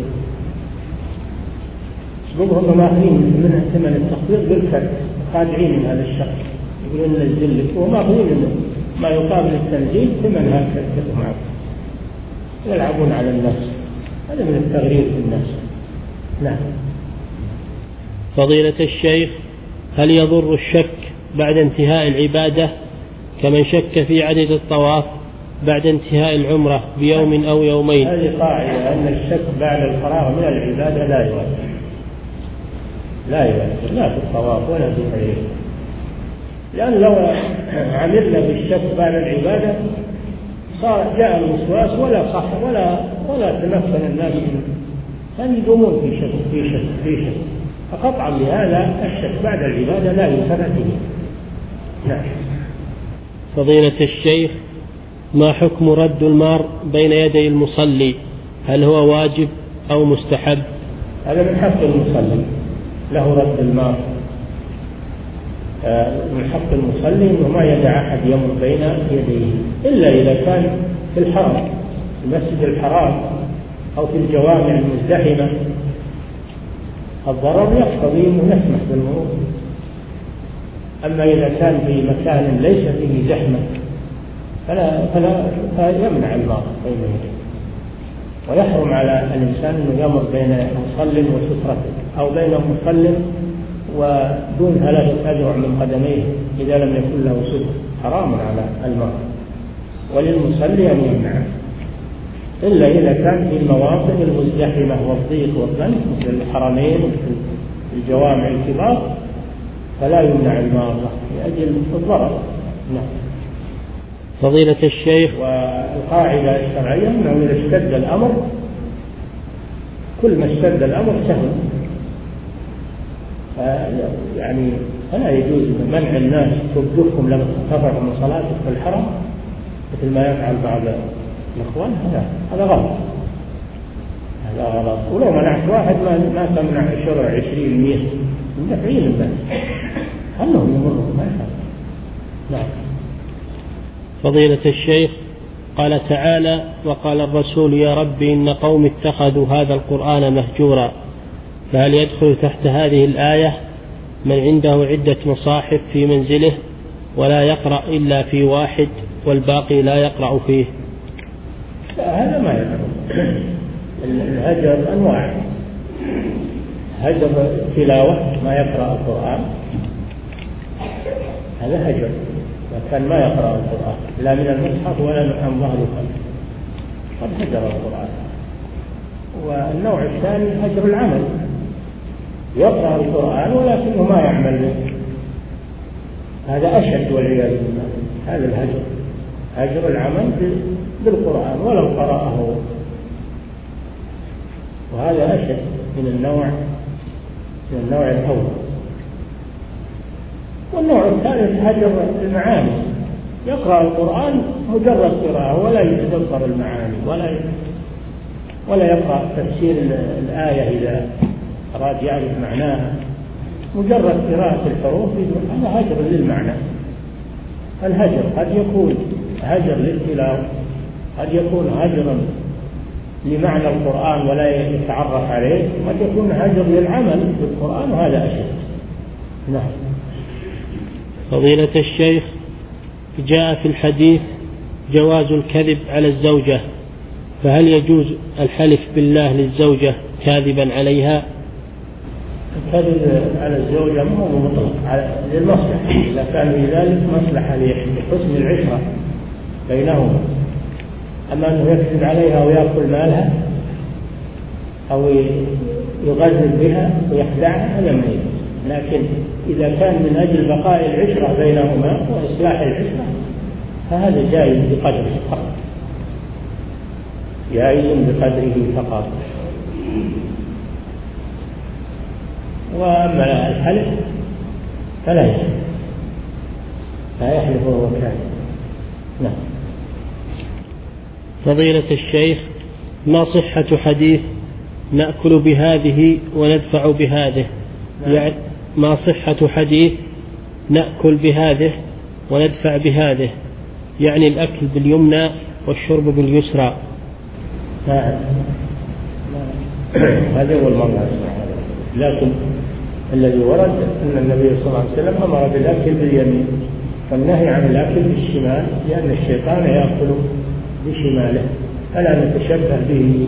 هم ماخذين من ثمن التخفيض بالكرت، خادعين من هذا الشخص، يقولون ننزل لك، وماخذين ما يقابل التنزيل ثمن هذا الكرت معه، يلعبون على الناس، هذا من التغرير في الناس. نعم. فضيلة الشيخ، هل يضر الشك بعد انتهاء العبادة كمن شك في عدد الطواف بعد انتهاء العمرة بيوم أو يومين؟ هذه قاعدة أن الشك بعد الفراغ من العبادة لا يؤثر لا في الطواف ولا في غيره، لأن لو عملنا بالشك بعد العبادة صار جاء الوسواس ولا صح ولا تمكن الناس أن يدومون في شك فقطعا بهذا الشك بعد العبادة لا ينتفع به. نعم. فضيلة الشيخ، ما حكم رد المار بين يدي المصلي؟ هل هو واجب أو مستحب؟ هذا من حق المصلي، له رد المار. من حق المصلي أنه ما يدع أحد يمر بين يديه إلا إذا كان في الحرم، المسجد الحرام أو في الجوامع المزدحمة، الضرر يقتضي أن نسمح بالمرور. أما إذا كان في مكان ليس فيه زحمة فلا يمنع المار بين يديه، ويحرم على الإنسان أنه يمر بين مصل وسترته، أو بين مصل ودون 3 أذرع من قدميه إذا لم يكن له ستر، حرام على المار، وللمصلي أن يمنعه إلا إذا كان في المواطن المزدحمة والضيق والضنك مثل الحرمين مثل الجوامع الكبار، فلا يمنع المارة لأجل الضرر. نعم. فضيلة الشيخ، والقاعدة الشرعية أنه إذا اشتد الأمر، كل ما اشتد الأمر سهل، يعني فلا يجوز منع الناس توقفهم لما تفرغ من صلاتك في الحرم مثل ما يفعل بعض الإخوان. هذا غلط، ولو منعت واحد ما تمنع 20 من دفعين الناس، خلهم يمروا ما يفعل. نعم. فضيلة الشيخ، قال تعالى: وقال الرسول يا رب إن قوم اتخذوا هذا القرآن مهجورا، فهل يدخل تحت هذه الآية من عنده عدة مصاحف في منزله ولا يقرأ إلا في واحد والباقي لا يقرأ فيه؟ لا، هذا ما يدخل. الهجر أنواع، هجر تلاوة ما يقرأ القرآن، هذا هجر كان ما يقرأ القرآن لا من المصحف ولا من ظهر القلب، قد هجر القرآن. والنوع الثاني هجر العمل، يقرأ القرآن ولكنه ما يعمل به، هذا أشد والعياذ بالله. هذا الهجر، هجر العمل بالقرآن ولو قرأه، وهذا أشد من النوع الأول. والنوع الثالث هجر المعاني، يقرأ القرآن مجرد قراءة ولا يتدبر المعاني ولا يقرأ تفسير الآية إذا أراد يعرف معناها، مجرد قراءة الحروف، هذا هجر للمعنى. الهجر قد يكون هجر للتلاوة، قد يكون هجرا لمعنى القرآن ولا يتعرف عليه، قد يكون هجر للعمل بالقرآن، وهذا أشد. نعم. فضيلة الشيخ، جاء في الحديث جواز الكذب على الزوجة، فهل يجوز الحلف بالله للزوجة كاذبا عليها؟ الكذب على الزوجة ما هو مطلق، للمصلحة، إذا كان في ذلك مصلحة لحسن العشرة بينهما. أما أنه يكذب عليها ويأكل مالها أو يغزل بها ويخدعها هذا ما يجوز. لكن إذا كان من أجل بقاء العشرة بينهما وإصلاح العشرة فهذا جائز بقدره فقط، جائز بقدره فقط. وأما الحلف فلا يحلف، لا يحلف وهو كاذب. نعم. فضيلة الشيخ، ما صحة حديث نأكل بهذه وندفع بهذه؟ يعني ما صحة حديث نأكل بهذه وندفع بهذه، يعني الأكل باليمنى والشرب باليسرى؟ هذا هو المرة. لكن الذي ورد أن النبي صلى الله عليه وسلم أمر بالأكل باليمين والنهي عن الأكل بالشمال، لأن الشيطان يأكل بشماله فلا نتشبه به،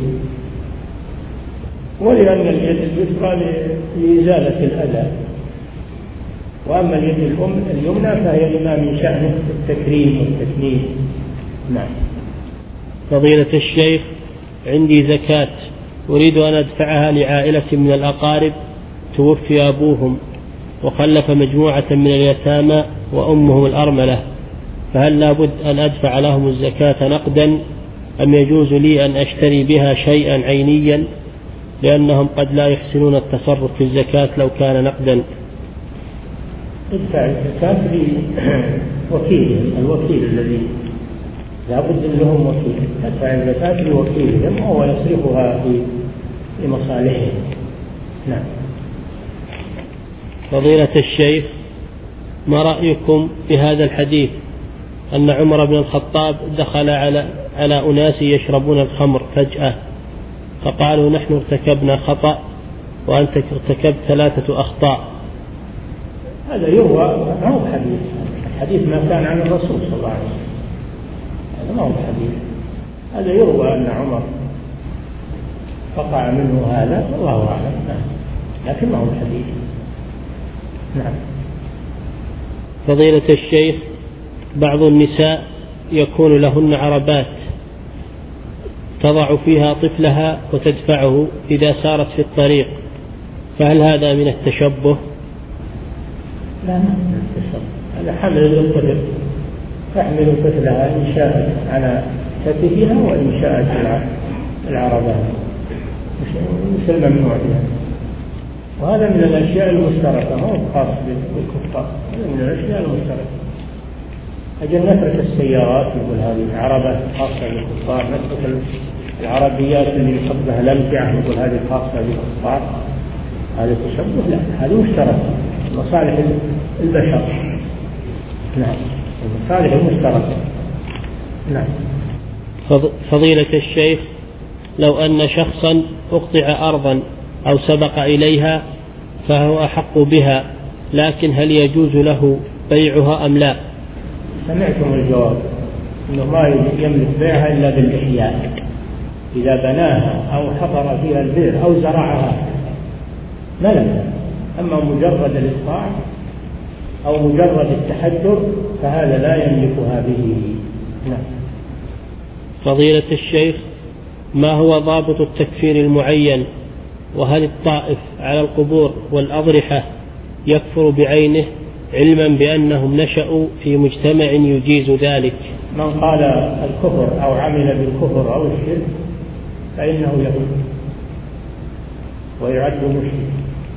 ولأن اليد اليسرى لإزالة الأذى، وأما اليد اليمنى فهي لما من شأنه التكريم والتكنيف. نعم. فضيلة الشيخ، عندي زكاة أريد أن أدفعها لعائلة من الأقارب توفي أبوهم وخلف مجموعة من اليتامى وأمهم الأرملة، فهل لابد أن أدفع لهم الزكاة نقدا أم يجوز لي أن أشتري بها شيئا عينيا، لأنهم قد لا يحسنون التصرف في الزكاة لو كان نقدا؟ ادفع الزكاة لوكيلهم، الوكيل الذي لابد لهم وكيل، ادفع الزكاة لوكيلهم وهو يصرفها في مصالحهم. نعم. فضيلة الشيخ، ما رأيكم بهذا الحديث أن عمر بن الخطاب دخل على أناس يشربون الخمر فجأة فقالوا نحن ارتكبنا خطأ وأنت ارتكبت 3 أخطاء؟ هذا يروى، ما هو حديث، الحديث ما كان عن الرسول صلى الله عليه وسلم، هذا ما هو حديث، هذا يروى أن عمر وقع منه هذا، والله أعلم، لكن ما هو حديث. نعم. فضيلة الشيخ، بعض النساء يكون لهن عربات تضع فيها طفلها وتدفعه إذا سارت في الطريق، فهل هذا من التشبه؟ لا، من التشبه، هذا حمل للطفل، تحمل طفلها إن شاءت على كتفها وإن شاءت على العربات، مش الممنوع بها، وهذا من الأشياء المشتركة، هو خاص بالكفار، هذا من الأشياء المشتركة. أجل نترك السيارات نقول هذه عربة خاصة بالكفار، نترك العربيات اللي يحطها الأمتعة نقول هذه خاصة بالكفار، هذا تشبه؟ لا، هذه مشتركة، مصالح البشر. نعم، المصالح المشتركة. نعم. فضيلة الشيخ، لو أن شخصا أقطع أرضا أو سبق إليها فهو أحق بها، لكن هل يجوز له بيعها أم لا؟ سمعتم الجواب، أنه ما يملك بيعها إلا بالإحياء، إذا بناها أو حفر فيها البئر أو زرعها ملكا، أما مجرد الإقطاع أو مجرد التحجر فهذا لا يملكها به. نعم. فضيلة الشيخ، ما هو ضابط التكفير المعين؟ وهل الطائف على القبور والأضرحة يكفر بعينه علما بأنهم نشأوا في مجتمع يجيز ذلك؟ من قال الكفر أو عمل بالكفر أو الشرك فإنه يكفر ويعد مشرك،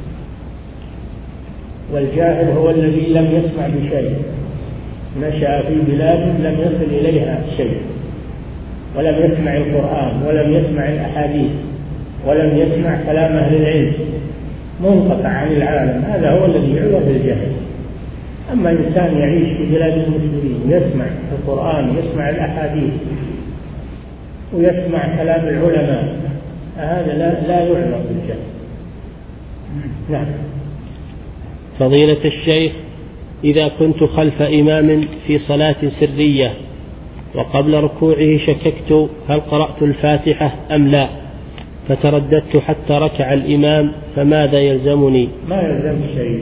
والجاهل هو الذي لم يسمع بشيء، نشأ في بلاد لم يصل إليها شيء، ولم يسمع القرآن ولم يسمع الأحاديث ولم يسمع كلام أهل العلم، منقطع عن العالم، هذا هو الذي يعرف بالجهل. أما إنسان يعيش في بلاد المسلمين يسمع القرآن ويسمع الأحاديث ويسمع كلام العلماء، هذا لا يعرف بالجهل. نعم. فضيلة الشيخ، إذا كنت خلف إمام في صلاة سرية وقبل ركوعه شككت هل قرأت الفاتحة أم لا، فترددت حتى ركع الإمام، فماذا يلزمني؟ ما يلزم شيء،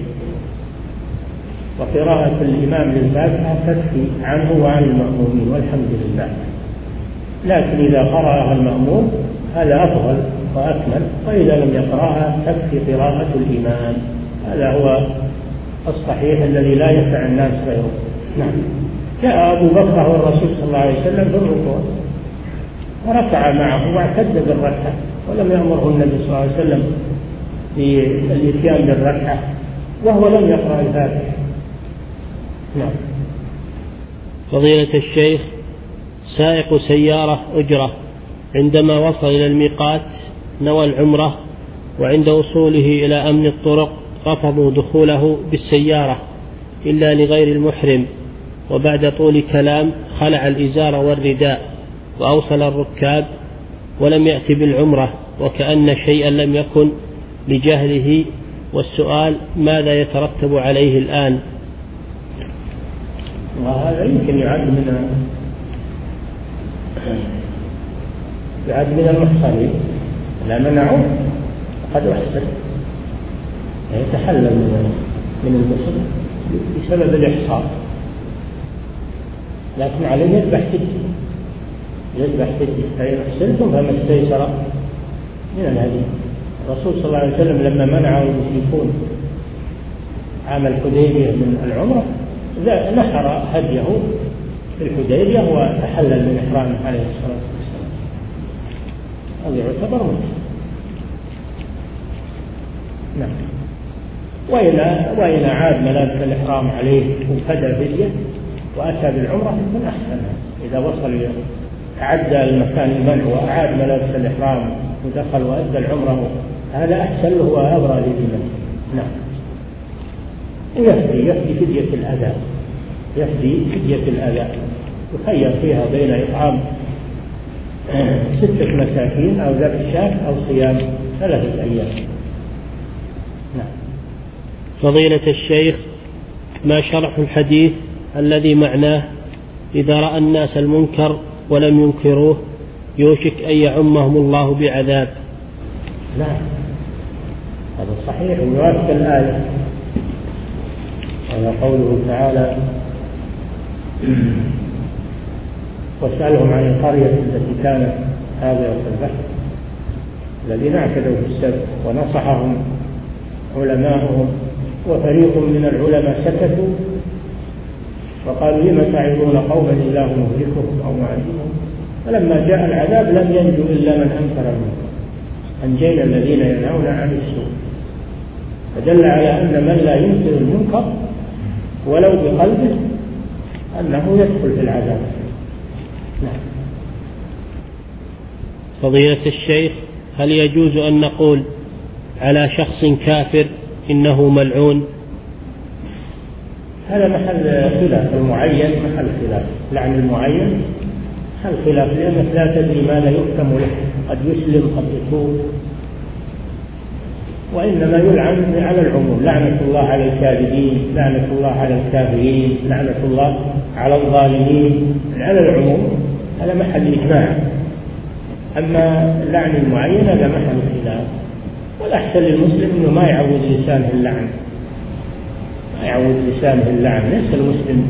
وقراءة الإمام للفاتحة تكفي عنه وعن المأمومين والحمد لله، لكن إذا قرأها المأموم هذا أفضل وأكمل، وإذا لم يقرأها تكفي قراءة الإمام، هذا هو الصحيح الذي لا يسع الناس غيره. نعم. جاء أبو بكر والرسول صلى الله عليه وسلم في الركوع وركع معه واعتد بالركعة، ولم يأمره النبي صلى الله عليه وسلم في الإتيان بالركعة وهو لم يقرأ الفاتحة. نعم. فضيلة الشيخ، سائق سيارة أجرة عندما وصل إلى الميقات نوى العمرة، وعند وصوله إلى أمن الطرق رفضوا دخوله بالسيارة إلا لغير المحرم، وبعد طول كلام خلع الإزار والرداء وأوصل الركاب ولم يأتي بالعمرة وكأن شيئا لم يكن لجهله، والسؤال ماذا يترتب عليه الآن؟ وهذا يمكن يعد من المحصنين، لا منعوا قد أحسن يتحلل من المسلم بسبب الإحصار، لكن عليه يذبح فدية فإن أحسنتم فما استيسر من الهدي. الرسول صلى الله عليه وسلم لما منعه المشركون عام الحديبية من العمرة نحر هديه في الحديبية وتحلل من إحرامه عليه الصلاة والسلام. هذا يعتبر مسلم. نعم. وإن عاد ملابس الإحرام عليه وفدى فدية وأتى بالعمرة يكون أحسن. إذا وصل تعدى المكان المنع وأعاد ملابس الإحرام ودخل وأدى العمرة هذا أحسن له وأبرى لذمته. نعم. ويفدي فدية الأداء، يفدي فدية الأداء يخير فيها بين إطعام 6 مساكين أو ذبح شاة أو صيام 3 أيام. نعم. فضيلة الشيخ، ما شرح الحديث الذي معناه إذا رأى الناس المنكر ولم ينكروه يوشك أن يعمهم الله بعذاب؟ نعم هذا صحيح ويوافق الآية، وهي قوله تعالى واسألهم عن القرية التي كانت حاضرة البحر الذين اعتدوا في السبت ونصحهم علماؤهم وفريق من العلماء سكتوا وقالوا لم تعظون قوما الله مهلكهم أو معذبهم، فلما جاء العذاب لم ينجو إلا من أنكر المنكر، أنجينا الذين ينهون عن السوء. فدل على أن من لا ينكر المنكر ولو بقلبه أنه يدخل في العذاب. نعم. فضيلة الشيخ، هل يجوز أن نقول على شخص كافر إنه ملعون؟ هذا محل خلاف، المعين محل خلاف، لعن المعين محل خلاف، لأنك لا تدري ماذا يحكم له، قد يسلم قد يتوب، وإنما يلعن على العموم، لعنة الله على الكاذبين، لعنة الله على الكافرين، لعنة الله على الظالمين، على العموم، هذا محل إجماع. أما لعن المعين هذا محل خلاف، والأحسن للمسلم أنه ما يعود لسانه اللعن، ما يعود لسانه اللعن، ليس المسلم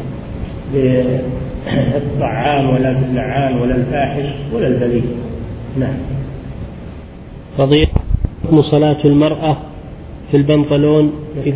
بالطعام ولا باللعان ولا الفاحش ولا البذيء. نعم. فضيلة حكم صلاة المرأة في البنطلون؟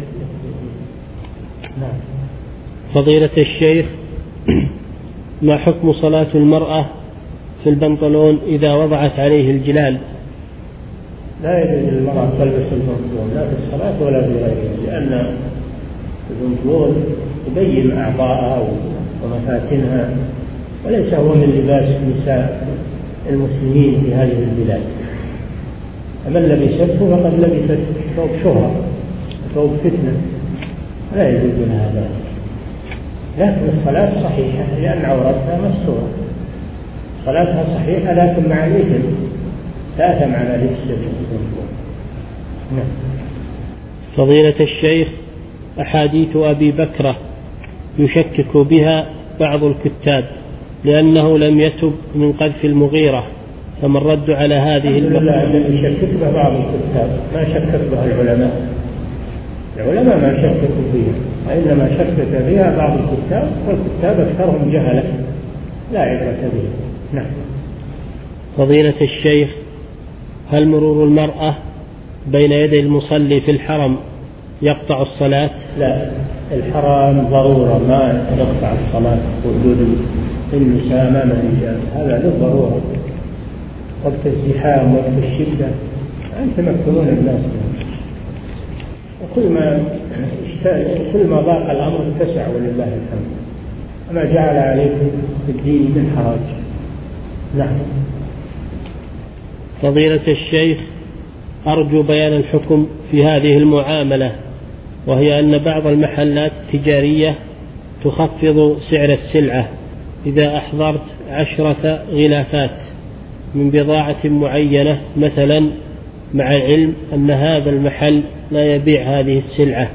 نعم. فضيلة الشيخ، ما حكم صلاة المرأة في البنطلون إذا وضعت عليه الجلال؟ لا يجوز للمرأة تلبس البنطلون لا في الصلاة ولا في غيرها، لأن البنطلون يبين أعضاءها ومفاتنها، وليس هو من لباس نساء المسلمين في هذه البلاد. فمن لبسته فقد لبست ثوب شهرة ثوب فتنة، لا يجوز لها ذلك. لكن الصلاة صحيحة لأن عورتها مستورة، صلاتها صحيحة لكن مع الإثم تأثم على لبس البنطلون. نعم. فضيلة الشيخ، أحاديث أبي بكرة يشكك بها بعض الكتاب لأنه لم يتب من قذف المغيرة، فما الرد على هذه لا الذي يشكك بها بعض الكتاب ما شكك بها العلماء ما شككوا فيها، وإنما شكك بها بعض الكتاب، والكتاب أكثرهم جهلة لا عبرة بها. نعم. فضيلة الشيخ، هل مرور المرأة بين يدي المصلي في الحرم يقطع الصلاة؟ لا، الحرام ضرورة ما يقطع الصلاة، وجود النساء أمام الرجال هذا للضرورة، وقت الزحام وقت الشدة أن تمكنون الناس. كل ما ضاق الأمر اتسع ولله الحمد، وما جعل عليكم في الدين من حرج. نعم. فضيلة الشيخ، أرجو بيان الحكم في هذه المعاملة، وهي أن بعض المحلات التجارية تخفض سعر السلعة إذا أحضرت 10 غلافات من بضاعة معينة مثلا، مع العلم أن هذا المحل لا يبيع هذه السلعة.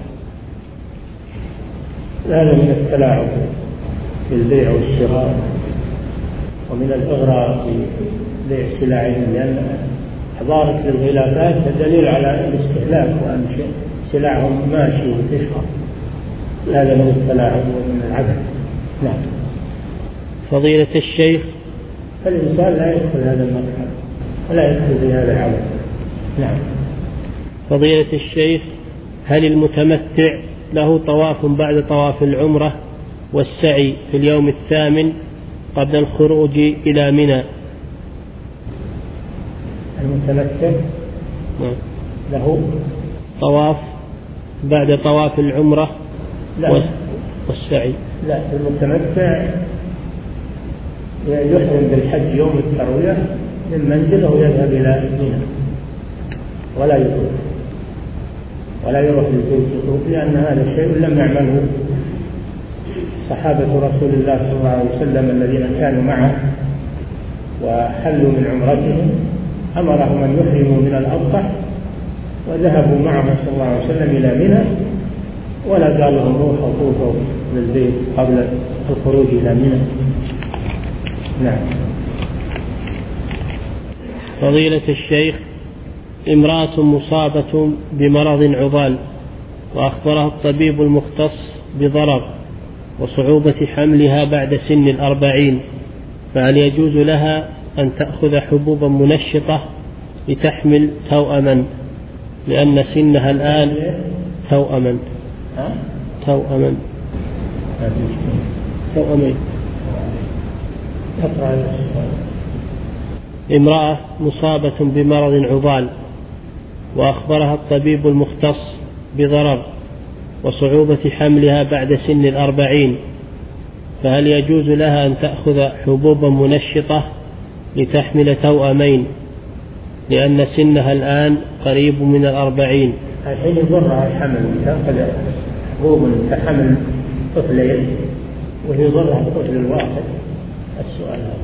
هذا من التلاعب في البيع والشراء، ومن الإغراء في بيع سلعهم، لأن إحضارك للغلافات دليل على الاستهلاك وأن سلعهم ماشي وتشرب. هذا من التلاعب ومن العبث. نعم. فضيلة الشيخ، الإنسان لا يدخل هذا المدخل ولا يدخل في هذا العبث. نعم. فضيلة الشيخ، هل المتمتع له طواف بعد طواف العمرة والسعي في اليوم 8 قبل الخروج إلى منى؟ المتمتع له طواف بعد طواف العمرة والسعي. لا، المتمتع يحرم بالحج يوم التروية من منزله ويذهب إلى منى، ولا يروح للبيت يطوف، لأن هذا شيء لم يعمله صحابة رسول الله صلى الله عليه وسلم الذين كانوا معه وحلوا من عمرتهم. أمرهم أن يحرموا من الأضحى وذهبوا معه صلى الله عليه وسلم إلى منى، ولا قال لهم روحوا طوفوا للبيت قبل الخروج إلى منى. نعم. فضيلة الشيخ، امرأة مصابة بمرض عضال، وأخبرها الطبيب المختص بضرر وصعوبة حملها بعد سن 40، فهل يجوز لها أن تأخذ حبوبا منشطة لتحمل توأما، لأن سنها الآن توأمين؟ امرأة مصابة بمرض عضال، وأخبرها الطبيب المختص بضرر وصعوبة حملها بعد سن 40، فهل يجوز لها أن تأخذ حبوبا منشطة لتحمل توأمين، لأن سنها الآن قريب من 40؟ الحين يضرها الحمل، تأخذ حبوب كحمل طفلين وهي يضرها الطفل الواحد. السؤال هذا.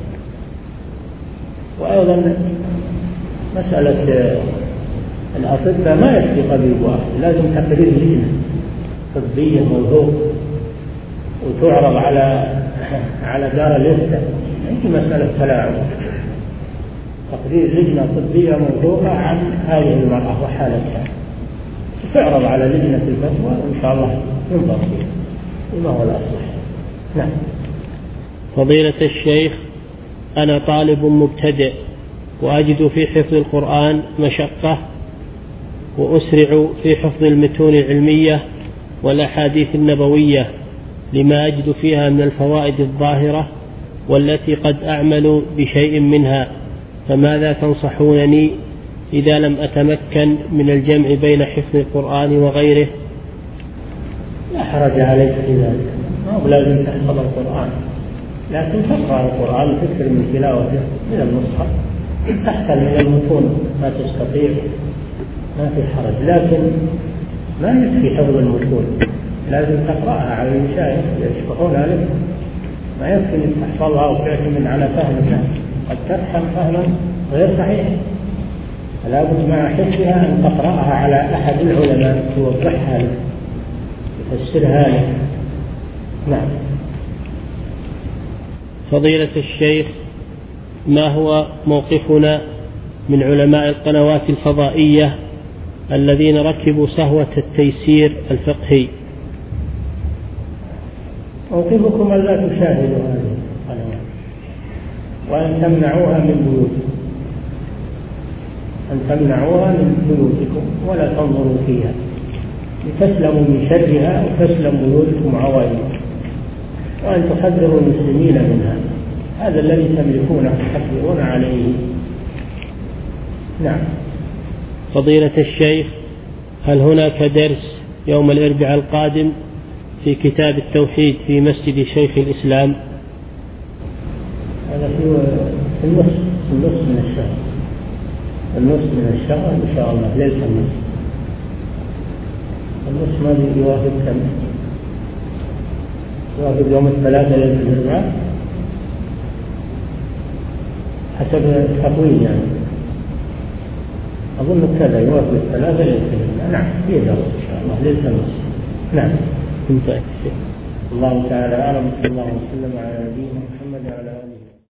وأيضا مسألة الأطباء ما يكفي طبيب واحد، لازم تقرير لجنة طبية موثوق وتعرض على دار الإفتاء. هذه مسألة تلاعب. تقرير لجنة طبية موثوقة عن هذه المرأة وحالتها تعرض على لجنة الفتوى، وإن شاء الله ينظر فيها وما هو الأصلح. نعم. فضيلة الشيخ، أنا طالب مبتدئ وأجد في حفظ القرآن مشقة، وأسرع في حفظ المتون العلمية والأحاديث النبوية لما أجد فيها من الفوائد الظاهرة والتي قد أعمل بشيء منها، فماذا تنصحونني إذا لم أتمكن من الجمع بين حفظ القرآن وغيره؟ لا حرج عليك في ذلك، ما هو لازم تحفظ القرآن، لكن تقرأ القرآن وتكثر من تلاوته من المصحف، تحصل من المتون ما تستطيع ما في حرج، لكن ما يكفي حفظ المتون، لازم تقرأها على المشايخ يشرحونها لك، ما يكفي أن تحفظها وتعتمد على فهمها، قد تفهم فهما غير صحيح، فلا بد مع حفظها أن تقرأها على أحد العلماء يوضحها لك يفسرها لك. نعم. فضيلة الشيخ، ما هو موقفنا من علماء القنوات الفضائية الذين ركبوا سهوة التيسير الفقهي؟ موقفكم ألا تشاهدوا هذه القنوات وأن تمنعوها من بيوتكم، أن تمنعوها من بيوتكم ولا تنظروا فيها لتسلموا من شرها وتسلم بيوتكم وعوائلكم، وأن تحذروا المسلمين منها، هذا الذي تملكونه تحذرون عليه. نعم. فضيلة الشيخ، هل هناك درس يوم الأربعاء القادم في كتاب التوحيد في مسجد شيخ الإسلام. هذا في النصف من الشهر، النصف من الشهر إن شاء الله ليلة النصف. النصف ما يوافق كم؟ يوافق يوم الثلاثاء ليلة الأربعاء حسب التقويم يعني. أظن كذا يوافق الثلاثاء ليلة الأربعاء. نعم يقدر إن شاء الله ليلة النصف. نعم. انتهت. الله تعالى أعلم. صلى الله وسلم على نبينا محمد وعلى آله.